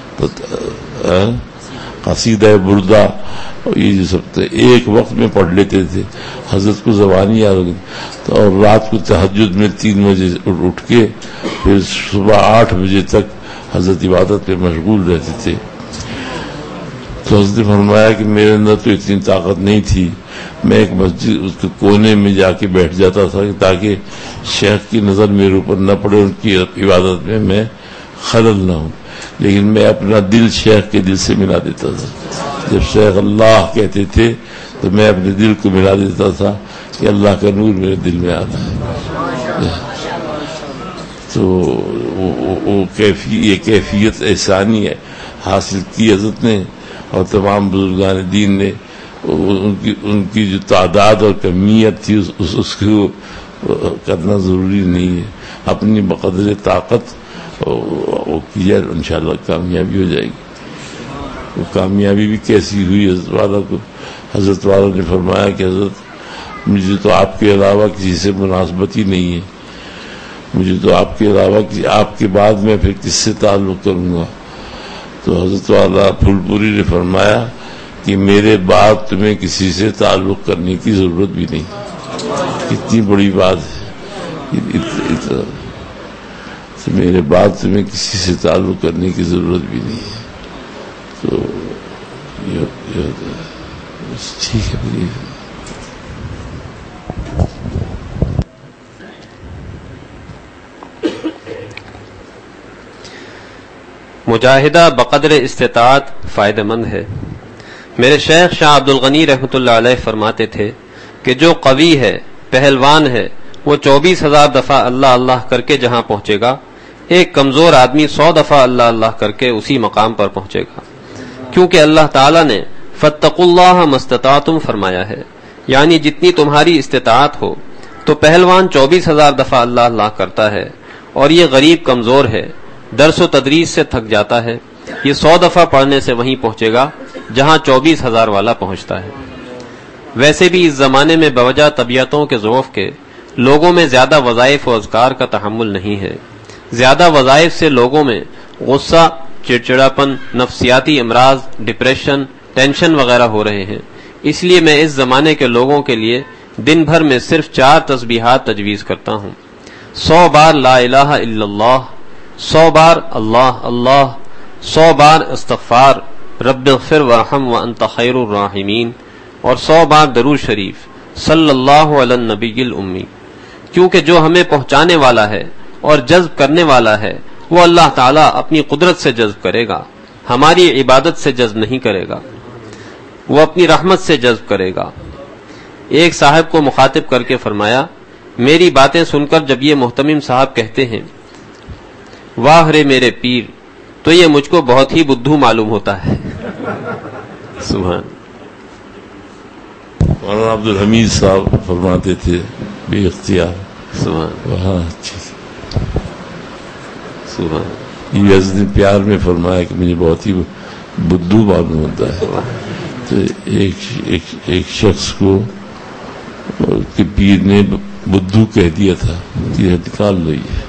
قصیدہ بردہ یہ جو سب تھے ایک وقت میں پڑھ لیتے تھے. حضرت کو زبانی یاد ہو گئی تو اور رات کو تہجد میں تین بجے اٹھ کے پھر صبح آٹھ بجے تک حضرت عبادت پہ مشغول رہتے تھے. تو حضرت نے فرمایا کہ میرے اندر تو اتنی طاقت نہیں تھی، میں ایک مسجد اس کے کونے میں جا کے بیٹھ جاتا تھا تاکہ شیخ کی نظر میرے اوپر نہ پڑے، ان کی عبادت میں میں خلل نہ ہوں، لیکن میں اپنا دل شیخ کے دل سے ملا دیتا تھا. جب شیخ اللہ کہتے تھے تو میں اپنے دل کو ملا دیتا تھا کہ اللہ کا نور میرے دل میں آتا ہے. تو وہ کیفی یہ کیفیت احسانی ہے حاصل کی حضرت نے اور تمام بزرگان دین نے. ان کی ان کی جو تعداد اور کمیت تھی اس, اس کو کرنا ضروری نہیں ہے. اپنی بقدر طاقت وہ کی جائے انشاءاللہ کامیابی ہو جائے گی. وہ کامیابی بھی کیسی ہوئی حضرت والا کو. حضرت والا نے فرمایا کہ حضرت مجھے تو آپ کے علاوہ کسی سے مناسبت ہی نہیں ہے، مجھے تو آپ کے علاوہ آپ کے بعد میں پھر کس سے تعلق کروں گا. تو حضرت والا پھول پوری نے فرمایا کہ میرے بعد تمہیں کسی سے تعلق کرنے کی ضرورت بھی نہیں. کتنی بڑی بات ہے، میرے بعد تمہیں کسی سے تعلق کرنے کی ضرورت بھی نہیں ہے. تو یہ ٹھیک ہے. مجاہدہ بقدر استطاعت فائدہ مند ہے. میرے شیخ شاہ عبد الغنی رحمۃ اللہ علیہ فرماتے تھے کہ جو قوی ہے، پہلوان ہے، وہ چوبیس ہزار دفعہ اللہ اللہ کر کے جہاں پہنچے گا ایک کمزور آدمی سو دفعہ اللہ اللہ کر کے اسی مقام پر پہنچے گا، کیونکہ اللہ تعالیٰ نے فاتقوا اللہ ما استطعتم فرمایا ہے، یعنی جتنی تمہاری استطاعت ہو۔ تو پہلوان چوبیس ہزار دفعہ اللہ اللہ کرتا ہے اور یہ غریب کمزور ہے، درس و تدریس سے تھک جاتا ہے، یہ سو دفعہ پڑھنے سے وہیں پہنچے گا جہاں چوبیس ہزار والا پہنچتا ہے۔ ویسے بھی اس زمانے میں بوجہ طبیعتوں کے ضعف کے لوگوں میں زیادہ وظائف و اذکار کا تحمل نہیں ہے۔ زیادہ وظائف سے لوگوں میں غصہ، چڑچڑاپن، نفسیاتی امراض، ڈپریشن، ٹینشن وغیرہ ہو رہے ہیں۔ اس لیے میں اس زمانے کے لوگوں کے لیے دن بھر میں صرف چار تسبیحات تجویز کرتا ہوں۔ سو بار لا الہ الا اللہ، سو بار اللہ اللہ، سو بار استغفار رب اغفر وارحم وانت خیر الراحمین، اور سو بار درود شریف صلی اللہ علی النبی الامی، کیونکہ جو ہمیں پہنچانے والا ہے اور جذب کرنے والا ہے وہ اللہ تعالیٰ اپنی قدرت سے جذب کرے گا، ہماری عبادت سے جذب نہیں کرے گا، وہ اپنی رحمت سے جذب کرے گا۔ ایک صاحب کو مخاطب کر کے فرمایا، میری باتیں سن کر جب یہ محتمم صاحب کہتے ہیں واہ رے میرے پیر، تو یہ مجھ کو بہت ہی بدھو معلوم ہوتا ہے۔ سبحان۔ مولانا عبد الحمید صاحب فرماتے تھے بے اختیار، سبحان وہاں اچھی سبحان یہ حضرت نے پیار میں فرمایا کہ مجھے بہت ہی بدھو معلوم ہوتا ہے۔ تو ایک ایک ایک شخص کو کہ پیر نے بدھو کہہ دیا تھا، یہ نکال لو، یہ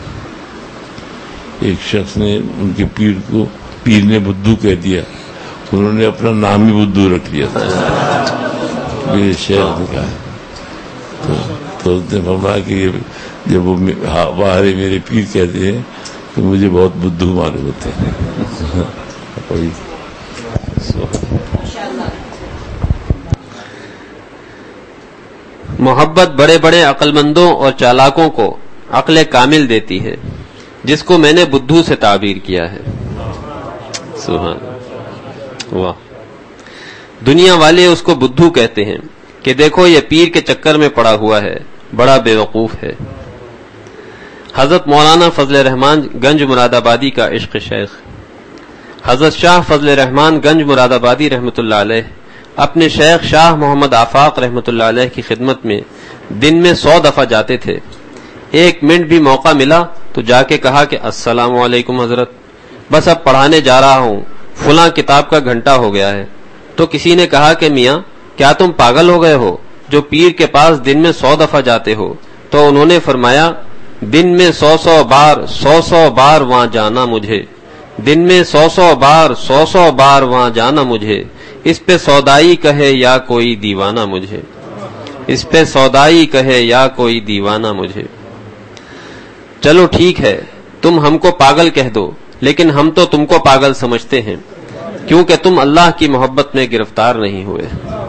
ایک شخص نے ان کے پیر کو پیر نے بدھو کہہ دیا، انہوں نے اپنا نام ہی بدھو رکھ لیا تھا، میرے شیخ نے کہا۔ تو, تو اس نے فرمایا کہ جب وہ باہر میرے پیر کہتے ہیں تو مجھے بہت بدھو معلوم ہوتے ہیں۔ محبت بڑے بڑے عقل مندوں اور چالاکوں کو عقل کامل دیتی ہے، جس کو میں نے بدھو سے تعبیر کیا ہے۔ سبحان واہ۔ دنیا والے اس کو بدھو کہتے ہیں کہ دیکھو یہ پیر کے چکر میں پڑا ہوا ہے، بڑا بے وقوف ہے۔ حضرت مولانا فضل رحمان گنج مراد آبادی کا عشق شیخ، حضرت شاہ فضل رحمان گنج مراد آبادی رحمۃ اللہ علیہ اپنے شیخ شاہ محمد آفاق رحمۃ اللہ علیہ کی خدمت میں دن میں سو دفعہ جاتے تھے۔ ایک منٹ بھی موقع ملا تو جا کے کہا کہ السلام علیکم حضرت، بس اب پڑھانے جا رہا ہوں، فلاں کتاب کا گھنٹہ ہو گیا ہے۔ تو کسی نے کہا کہ میاں کیا تم پاگل ہو گئے ہو جو پیر کے پاس دن میں سو دفعہ جاتے ہو؟ تو انہوں نے فرمایا دن میں سو سو بار سو سو بار وہاں جانا مجھے، دن میں سو سو بار سو سو بار وہاں جانا مجھے، اس پہ سودائی کہے یا کوئی دیوانہ مجھے، اس پہ سودائی کہے یا کوئی دیوانہ مجھے۔ چلو ٹھیک ہے تم ہم کو پاگل کہہ دو، لیکن ہم تو تم کو پاگل سمجھتے ہیں، کیونکہ تم اللہ کی محبت میں گرفتار نہیں ہوئے۔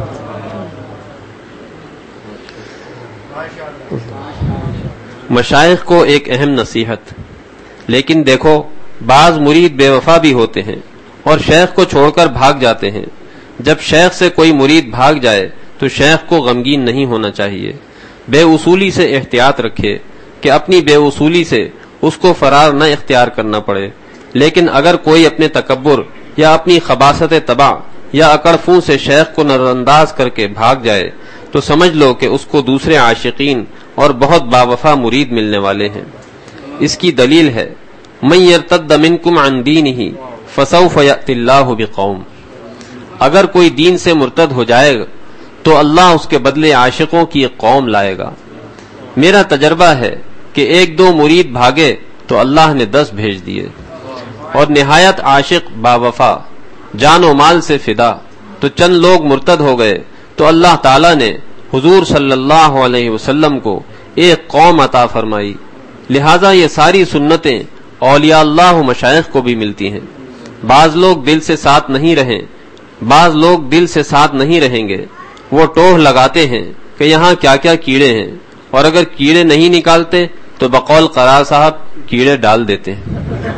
مشائخ کو ایک اہم نصیحت، لیکن دیکھو بعض مرید بے وفا بھی ہوتے ہیں اور شیخ کو چھوڑ کر بھاگ جاتے ہیں۔ جب شیخ سے کوئی مرید بھاگ جائے تو شیخ کو غمگین نہیں ہونا چاہیے، بے اصولی سے احتیاط رکھے کہ اپنی بے اصولی سے اس کو فرار نہ اختیار کرنا پڑے۔ لیکن اگر کوئی اپنے تکبر یا اپنی خباثت طبع یا اکڑ فوں سے شیخ کو نظر انداز کر کے بھاگ جائے تو سمجھ لو کہ اس کو دوسرے عاشقین اور بہت باوفا مرید ملنے والے ہیں۔ اس کی دلیل ہے من یرتد منکم عن دینہ فسوف یأتی اللہ بقوم، اگر کوئی دین سے مرتد ہو جائے گا تو اللہ اس کے بدلے عاشقوں کی ایک قوم لائے گا۔ میرا تجربہ ہے کہ ایک دو مرید بھاگے تو اللہ نے دس بھیج دیے، اور نہایت عاشق باوفا جان و مال سے فدا تو چند لوگ مرتد ہو گئے تو اللہ تعالی نے حضور صلی اللہ علیہ وسلم کو ایک قوم عطا فرمائی۔ لہذا یہ ساری سنتیں اولیاء اللہ و مشائخ کو بھی ملتی ہیں۔ بعض لوگ دل سے ساتھ نہیں رہیں، بعض لوگ دل سے ساتھ نہیں رہیں گے، وہ ٹوہ لگاتے ہیں کہ یہاں کیا کیا کیڑے ہیں، اور اگر کیڑے نہیں نکالتے تو بقول قرار صاحب کیڑے ڈال دیتے ہیں۔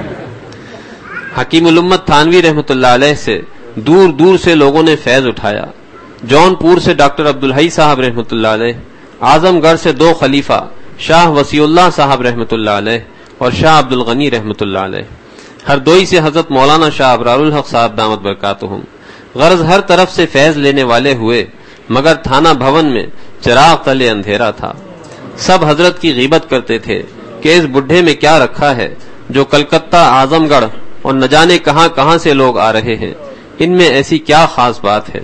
حکیم الامت تھانوی رحمۃ اللہ علیہ سے دور دور سے لوگوں نے فیض اٹھایا۔ جون پور سے ڈاکٹر عبدالحی صاحب رحمۃ اللہ علیہ، اعظم گڑھ سے دو خلیفہ شاہ وسیع اللہ صاحب رحمۃ اللہ علیہ اور شاہ عبد الغنی رحمۃ اللہ علیہ، ہردوئی سے حضرت مولانا شاہ ابرار الحق صاحب دامت برکاتہم۔ غرض ہر طرف سے فیض لینے والے ہوئے، مگر تھانہ بھون میں چراغ تلے اندھیرا تھا۔ سب حضرت کی غیبت کرتے تھے کہ اس بڈھے میں کیا رکھا ہے جو کلکتہ، اعظم گڑھ اور نہ جانے کہاں کہاں سے لوگ آ رہے ہیں، ان میں ایسی کیا خاص بات ہے؟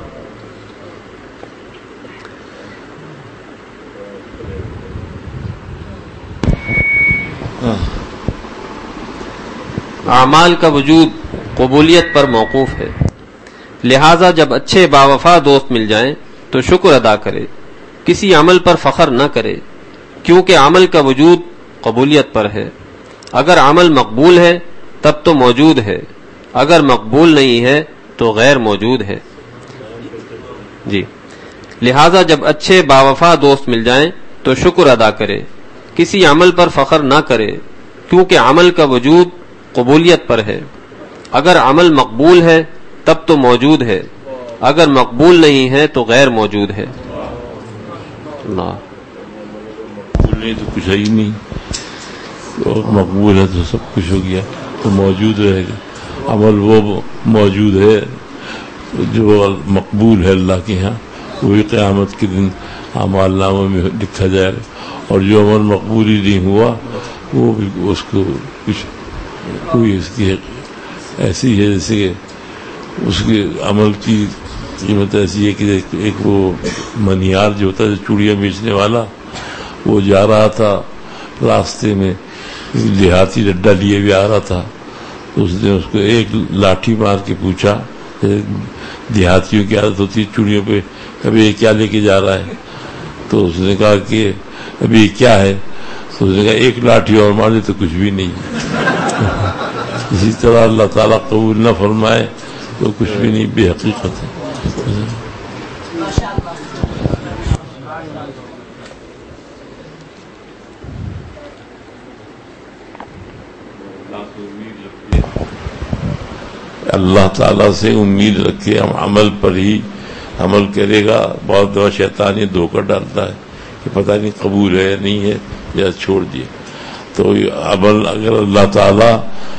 اعمال کا وجود قبولیت پر موقوف ہے، لہذا جب اچھے باوفا دوست مل جائیں تو شکر ادا کرے، کسی عمل پر فخر نہ کرے، کیونکہ عمل کا وجود قبولیت پر ہے۔ اگر عمل مقبول ہے تب تو موجود ہے، اگر مقبول نہیں ہے تو غیر موجود ہے۔ جی لہذا جب اچھے باوفا دوست مل جائیں تو شکر ادا کرے، کسی عمل پر فخر نہ کرے، کیونکہ عمل کا وجود قبولیت پر ہے۔ اگر عمل مقبول ہے تب تو موجود ہے، اگر مقبول نہیں ہے تو غیر موجود ہے۔ اللہ نہیں تو کچھ ہے ہی نہیں، اور مقبول ہے تو سب کچھ ہو گیا، تو موجود رہے گا۔ عمل وہ موجود ہے جو مقبول ہے اللہ کے ہاں، وہی قیامت کے دن اعمال ناموں میں لکھا جائے گا، اور جو عمل مقبول ہی نہیں ہوا وہ بھی اس کو کچھ کوئی اس کی ایسی ہے جیسے کہ اس کے عمل کی قیمت ایسی ہے کہ ایک وہ منیار جو ہوتا ہے چوڑیاں بیچنے والا، وہ جا رہا تھا راستے میں، دیہاتی ڈڈا لیے بھی آ رہا تھا، اس نے اس کو ایک لاٹھی مار کے پوچھا، دیہاتیوں کی عادت ہوتی ہے چوڑیوں پہ، ابھی یہ کیا لے کے جا رہا ہے؟ تو اس نے کہا کہ ابھی یہ کیا ہے؟ تو اس نے کہا ایک لاٹھی اور مار دے تو کچھ بھی نہیں۔ اسی طرح اللہ تعالیٰ قبول نہ فرمائے تو کچھ بھی نہیں، بے حقیقت ہے۔ اللہ تعالیٰ سے امید رکھے، ہم عمل پر ہی عمل کرے گا۔ بہت دفعہ شیطان یہ دھوکہ ڈالتا ہے کہ پتہ نہیں قبول ہے یا نہیں ہے، یا چھوڑ دیے۔ تو عمل اگر اللہ تعالیٰ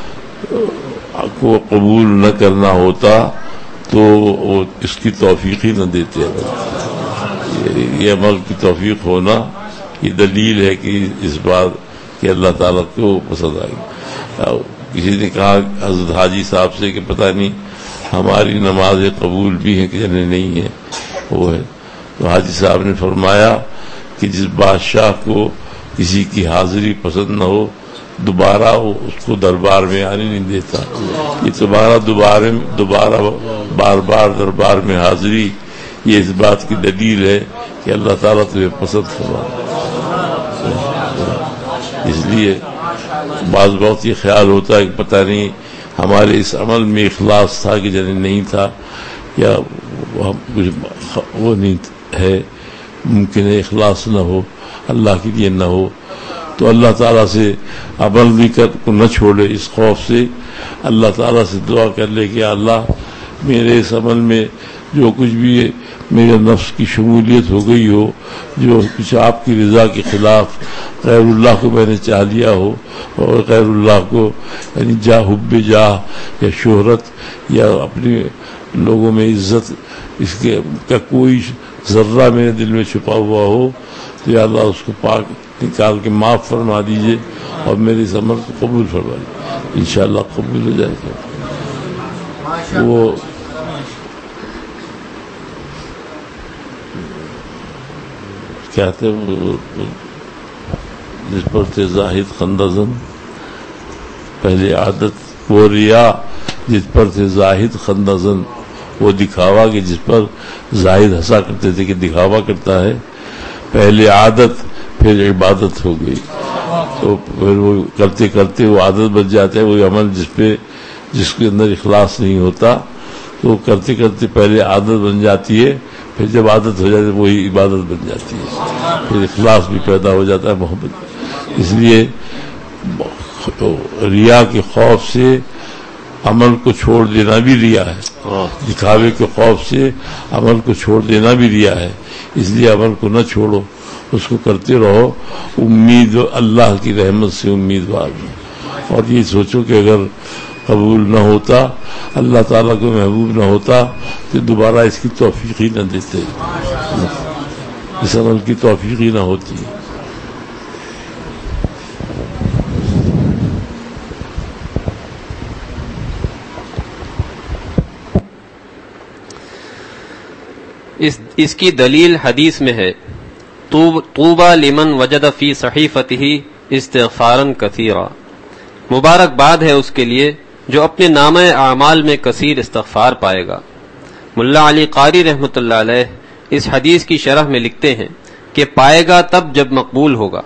کو قبول نہ کرنا ہوتا تو وہ اس کی توفیق ہی نہ دیتے۔ یہ عمل کی توفیق ہونا یہ دلیل ہے کہ اس بات کہ اللہ تعالیٰ کو پسند آئے۔ کسی نے کہا حضرت حاجی صاحب سے کہ پتہ نہیں ہماری نمازیں قبول بھی ہیں کہ نہیں ہیں، وہ ہے۔ تو حاجی صاحب نے فرمایا کہ جس بادشاہ کو کسی کی حاضری پسند نہ ہو دوبارہ وہ اس کو دربار میں آنے نہیں دیتا۔ یہ تمہارا دوبارہ دوبارہ بار بار دربار میں حاضری یہ اس بات کی دلیل ہے کہ اللہ تعالیٰ تمہیں پسند فرماتا۔ اس لیے بعض بہت یہ خیال ہوتا ہے کہ پتہ نہیں ہمارے اس عمل میں اخلاص تھا کہ جنہیں نہیں تھا، یا کچھ وہ نہیں ہے، ممکن ہے اخلاص نہ ہو، اللہ کے لیے نہ ہو، تو اللہ تعالیٰ سے عمل بھی کر کو نہ چھوڑے۔ اس خوف سے اللہ تعالیٰ سے دعا کر لے کہ اللہ میرے اس عمل میں جو کچھ بھی میرے نفس کی شمولیت ہو گئی ہو، جو کچھ آپ کی رضا کے خلاف غیر اللہ کو میں نے چاہ لیا ہو، اور غیر اللہ کو یعنی جا حب جاہ یا شہرت یا اپنے لوگوں میں عزت، اس کے کا کوئی ذرہ میرے دل میں چھپا ہوا ہو، تو یا اللہ اس کو پاک نکال کے معاف فرما دیجئے اور میرے اس عمل کو قبول فرما دیجئے۔ انشاءاللہ قبول ہو جائے گا۔ وہ کہتے جس پر تھے زاہد خندزن، پہلے عادت وہ ریا جس پر تھے زاہد خندزن، وہ دکھاوا کہ جس پر زاہد ہنسا کرتے تھے کہ دکھاوا کرتا ہے، پہلے عادت پھر عبادت ہو گئی، تو پھر وہ کرتے کرتے وہ عادت بن جاتا ہے۔ وہ عمل جس پہ جس کے اندر اخلاص نہیں ہوتا تو کرتے کرتے پہلے عادت بن جاتی ہے، پھر جب عادت ہو جاتی ہے وہی عبادت بن جاتی ہے، پھر اخلاص بھی پیدا ہو جاتا ہے، محبت۔ اس لیے ریا کے خوف سے عمل کو چھوڑ دینا بھی ریا ہے، دکھاوے کے خوف سے عمل کو چھوڑ دینا بھی ریا ہے۔ اس لیے عمل کو نہ چھوڑو اس کو کرتے رہو. امید اللہ کی رحمت سے امیدوار ہو. اور یہ سوچو کہ اگر قبول نہ ہوتا, اللہ تعالیٰ کو محبوب نہ ہوتا تو دوبارہ اس کی توفیق ہی نہ دیتے, اس عمل کی توفیق ہی نہ ہوتی. اس اس کی دلیل حدیث میں ہے, طوبى لمن وجد فی صحیفته استغفارا کثیرا, مبارکباد ہے اس کے لیے جو اپنے نامہ اعمال میں کثیر استغفار پائے گا. ملا علی قاری رحمۃ اللہ علیہ اس حدیث کی شرح میں لکھتے ہیں کہ پائے گا تب جب مقبول ہوگا.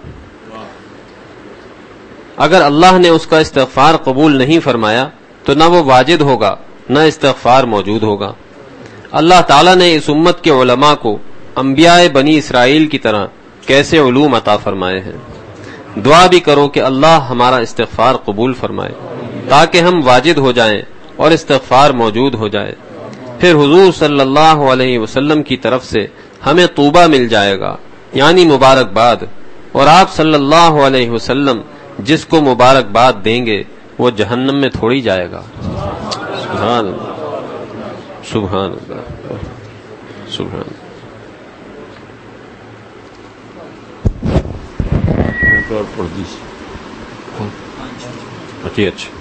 اگر اللہ نے اس کا استغفار قبول نہیں فرمایا تو نہ وہ واجد ہوگا نہ استغفار موجود ہوگا. اللہ تعالیٰ نے اس امت کے علماء کو انبیاء بنی اسرائیل کی طرح کیسے علوم عطا فرمائے ہیں. دعا بھی کرو کہ اللہ ہمارا استغفار قبول فرمائے تاکہ ہم واجد ہو جائیں اور استغفار موجود ہو جائے. پھر حضور صلی اللہ علیہ وسلم کی طرف سے ہمیں طوبہ مل جائے گا, یعنی مبارکباد, اور آپ صلی اللہ علیہ وسلم جس کو مبارکباد دیں گے وہ جہنم میں تھوڑی جائے گا. سبحان اللہ, سبحان اللہ, سبحان اللہ. اچھا,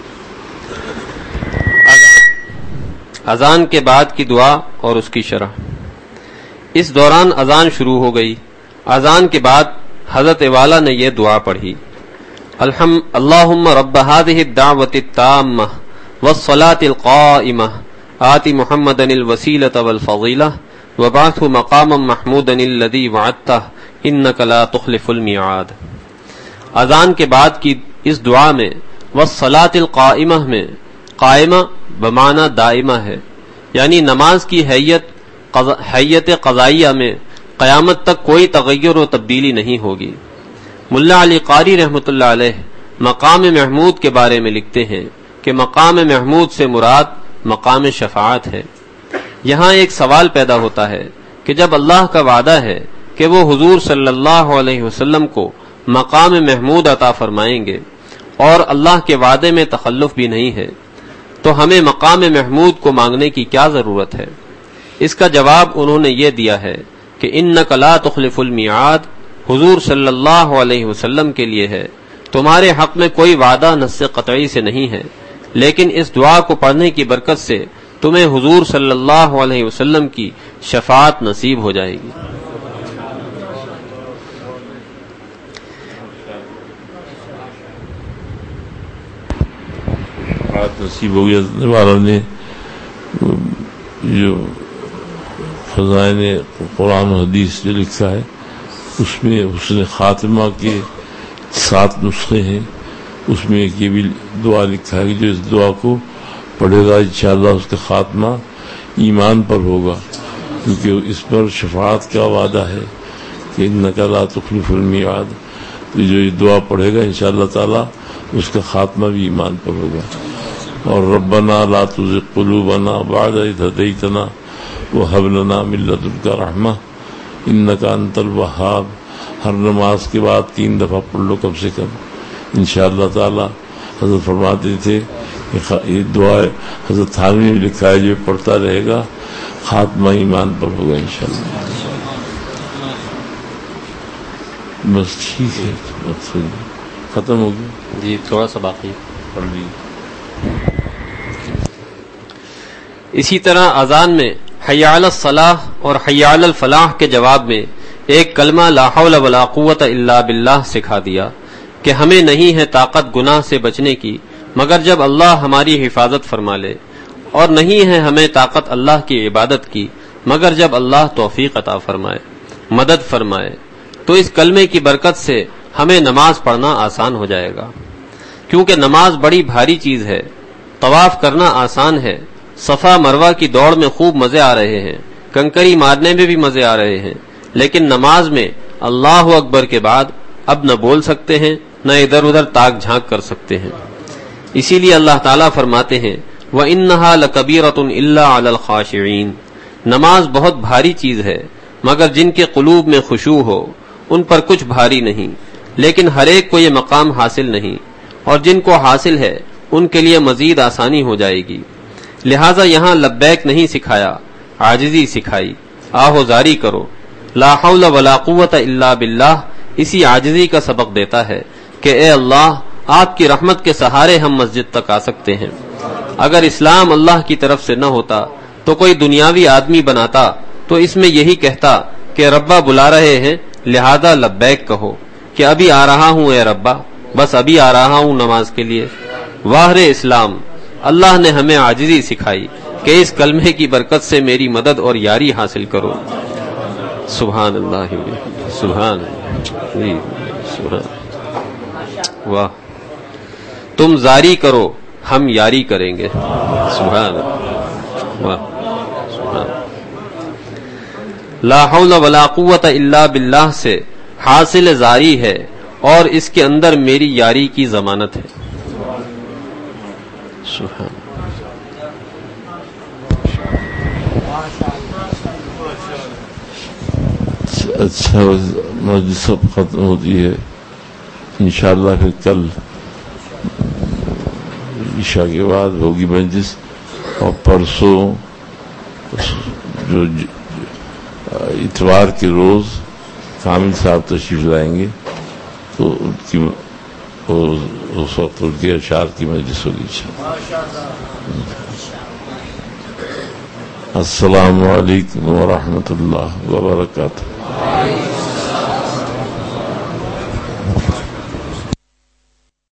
اذان کے بعد کی دعا اور اس کی شرح. اس دوران اذان شروع ہو گئی. اذان کے بعد حضرت والا نے یہ دعا پڑھی, الحمد اللہم رب هذه الدعوة التامة والصلاة القائمة آت محمدا الوسیلة والفضیلة وبعثه مقاما محمودا الذی وعدته انک لا تخلف المیعاد. اذان کے بعد کی اس دعا میں والصلاة القائمة میں قائمہ بمعنی دائمہ ہے, یعنی نماز کی حیت حیت قضائیہ میں قیامت تک کوئی تغیر و تبدیلی نہیں ہوگی. ملا علی قاری رحمۃ اللہ علیہ مقام محمود کے بارے میں لکھتے ہیں کہ مقام محمود سے مراد مقام شفاعت ہے. یہاں ایک سوال پیدا ہوتا ہے کہ جب اللہ کا وعدہ ہے کہ وہ حضور صلی اللہ علیہ وسلم کو مقام محمود عطا فرمائیں گے اور اللہ کے وعدے میں تخلف بھی نہیں ہے, تو ہمیں مقام محمود کو مانگنے کی کیا ضرورت ہے؟ اس کا جواب انہوں نے یہ دیا ہے کہ انک لا تخلف المیعاد حضور صلی اللہ علیہ وسلم کے لیے ہے, تمہارے حق میں کوئی وعدہ نص قطعی سے نہیں ہے, لیکن اس دعا کو پڑھنے کی برکت سے تمہیں حضور صلی اللہ علیہ وسلم کی شفاعت نصیب ہو جائے گی. نصیب ہو گیا والوں نے جو فضائل قرآن و حدیث جو لکھا ہے اس میں حسن خاتمہ کے سات نسخے ہیں. اس میں ایک یہ بھی دعا لکھا ہے کہ جو اس دعا کو پڑھے گا انشاءاللہ اس کا خاتمہ ایمان پر ہوگا, کیونکہ اس پر شفاعت کا وعدہ ہے کہ انک لا تخلف المیعاد. تو جو یہ دعا پڑھے گا انشاءاللہ تعالی اس کا خاتمہ بھی ایمان پر ہوگا. اور ربنا لا تزغ قلوبنا بعد اذ ہدیتنا وہب لنا من لدنک رحمہ انک انت الوہاب. ہر نماز کے بعد تین دفعہ پڑھ لو کم سے کم انشاءاللہ تعالی. حضرت فرماتے تھے کہ یہ دعا حضرت تھانوی نے لکھا ہے, جو پڑھتا رہے گا خاتمہ ایمان پر ہوگا انشاءاللہ. بس ٹھیک ہے, بس ختم ہو گیا جی, تھوڑا سا باقی پڑھ لیجیے. اسی طرح اذان میں حی علی الصلاح اور حی علی الفلاح کے جواب میں ایک کلمہ لا حول ولا قوت الا باللہ سکھا دیا کہ ہمیں نہیں ہے طاقت گناہ سے بچنے کی مگر جب اللہ ہماری حفاظت فرما لے, اور نہیں ہے ہمیں طاقت اللہ کی عبادت کی مگر جب اللہ توفیق عطا فرمائے, مدد فرمائے. تو اس کلمے کی برکت سے ہمیں نماز پڑھنا آسان ہو جائے گا, کیونکہ نماز بڑی بھاری چیز ہے. طواف کرنا آسان ہے, صفا مروہ کی دوڑ میں خوب مزے آ رہے ہیں, کنکری مارنے میں بھی مزے آ رہے ہیں, لیکن نماز میں اللہ اکبر کے بعد اب نہ بول سکتے ہیں نہ ادھر ادھر تاک جھانک کر سکتے ہیں. اسی لیے اللہ تعالیٰ فرماتے ہیں وَإِنَّهَا لَكَبِيرَةٌ إِلَّا عَلَى الْخَاشِعِينَ, نماز بہت بھاری چیز ہے مگر جن کے قلوب میں خشوع ہو ان پر کچھ بھاری نہیں، لیکن ہر ایک کو یہ مقام حاصل نہیں، اور جن کو حاصل ہے ان کے لیے مزید آسانی ہو جائے گی۔ لہذا یہاں لبیک نہیں سکھایا، عاجزی سکھائی، آہو زاری کرو۔ لا حول ولا قوت الا باللہ اسی عاجزی کا سبق دیتا ہے کہ اے اللہ، آپ کی رحمت کے سہارے ہم مسجد تک آ سکتے ہیں۔ اگر اسلام اللہ کی طرف سے نہ ہوتا تو کوئی دنیاوی آدمی بناتا تو اس میں یہی کہتا کہ ربا بلا رہے ہیں لہذا لبیک کہو، کہ ابھی آ رہا ہوں اے ربا، بس ابھی آ رہا ہوں نماز کے لیے۔ واہ رے اسلام، اللہ نے ہمیں عاجزی سکھائی کہ اس کلمے کی برکت سے میری مدد اور یاری حاصل کرو۔ سبحان اللہ، سبحان اللہ، سبحان، واہ، تم زاری کرو ہم یاری کریں گے۔ سبحان اللہ، واہ، سبحان۔ لا حول ولا قوت الا باللہ سے حاصل زاری ہے اور اس کے اندر میری یاری کی ضمانت ہے۔ سبحان۔ اچھا مجلس سب ختم ہوتی ہے، انشاءاللہ پھر کل عشاء کے بعد ہوگی مجلس، اور پرسوں جو اتوار کے روز کامل صاحب تشریف لائیں گے تو ان کی اس وقت ان کے اشعار کی مجلس ہوگی۔ السلام علیکم ورحمۃ اللہ وبرکاتہ۔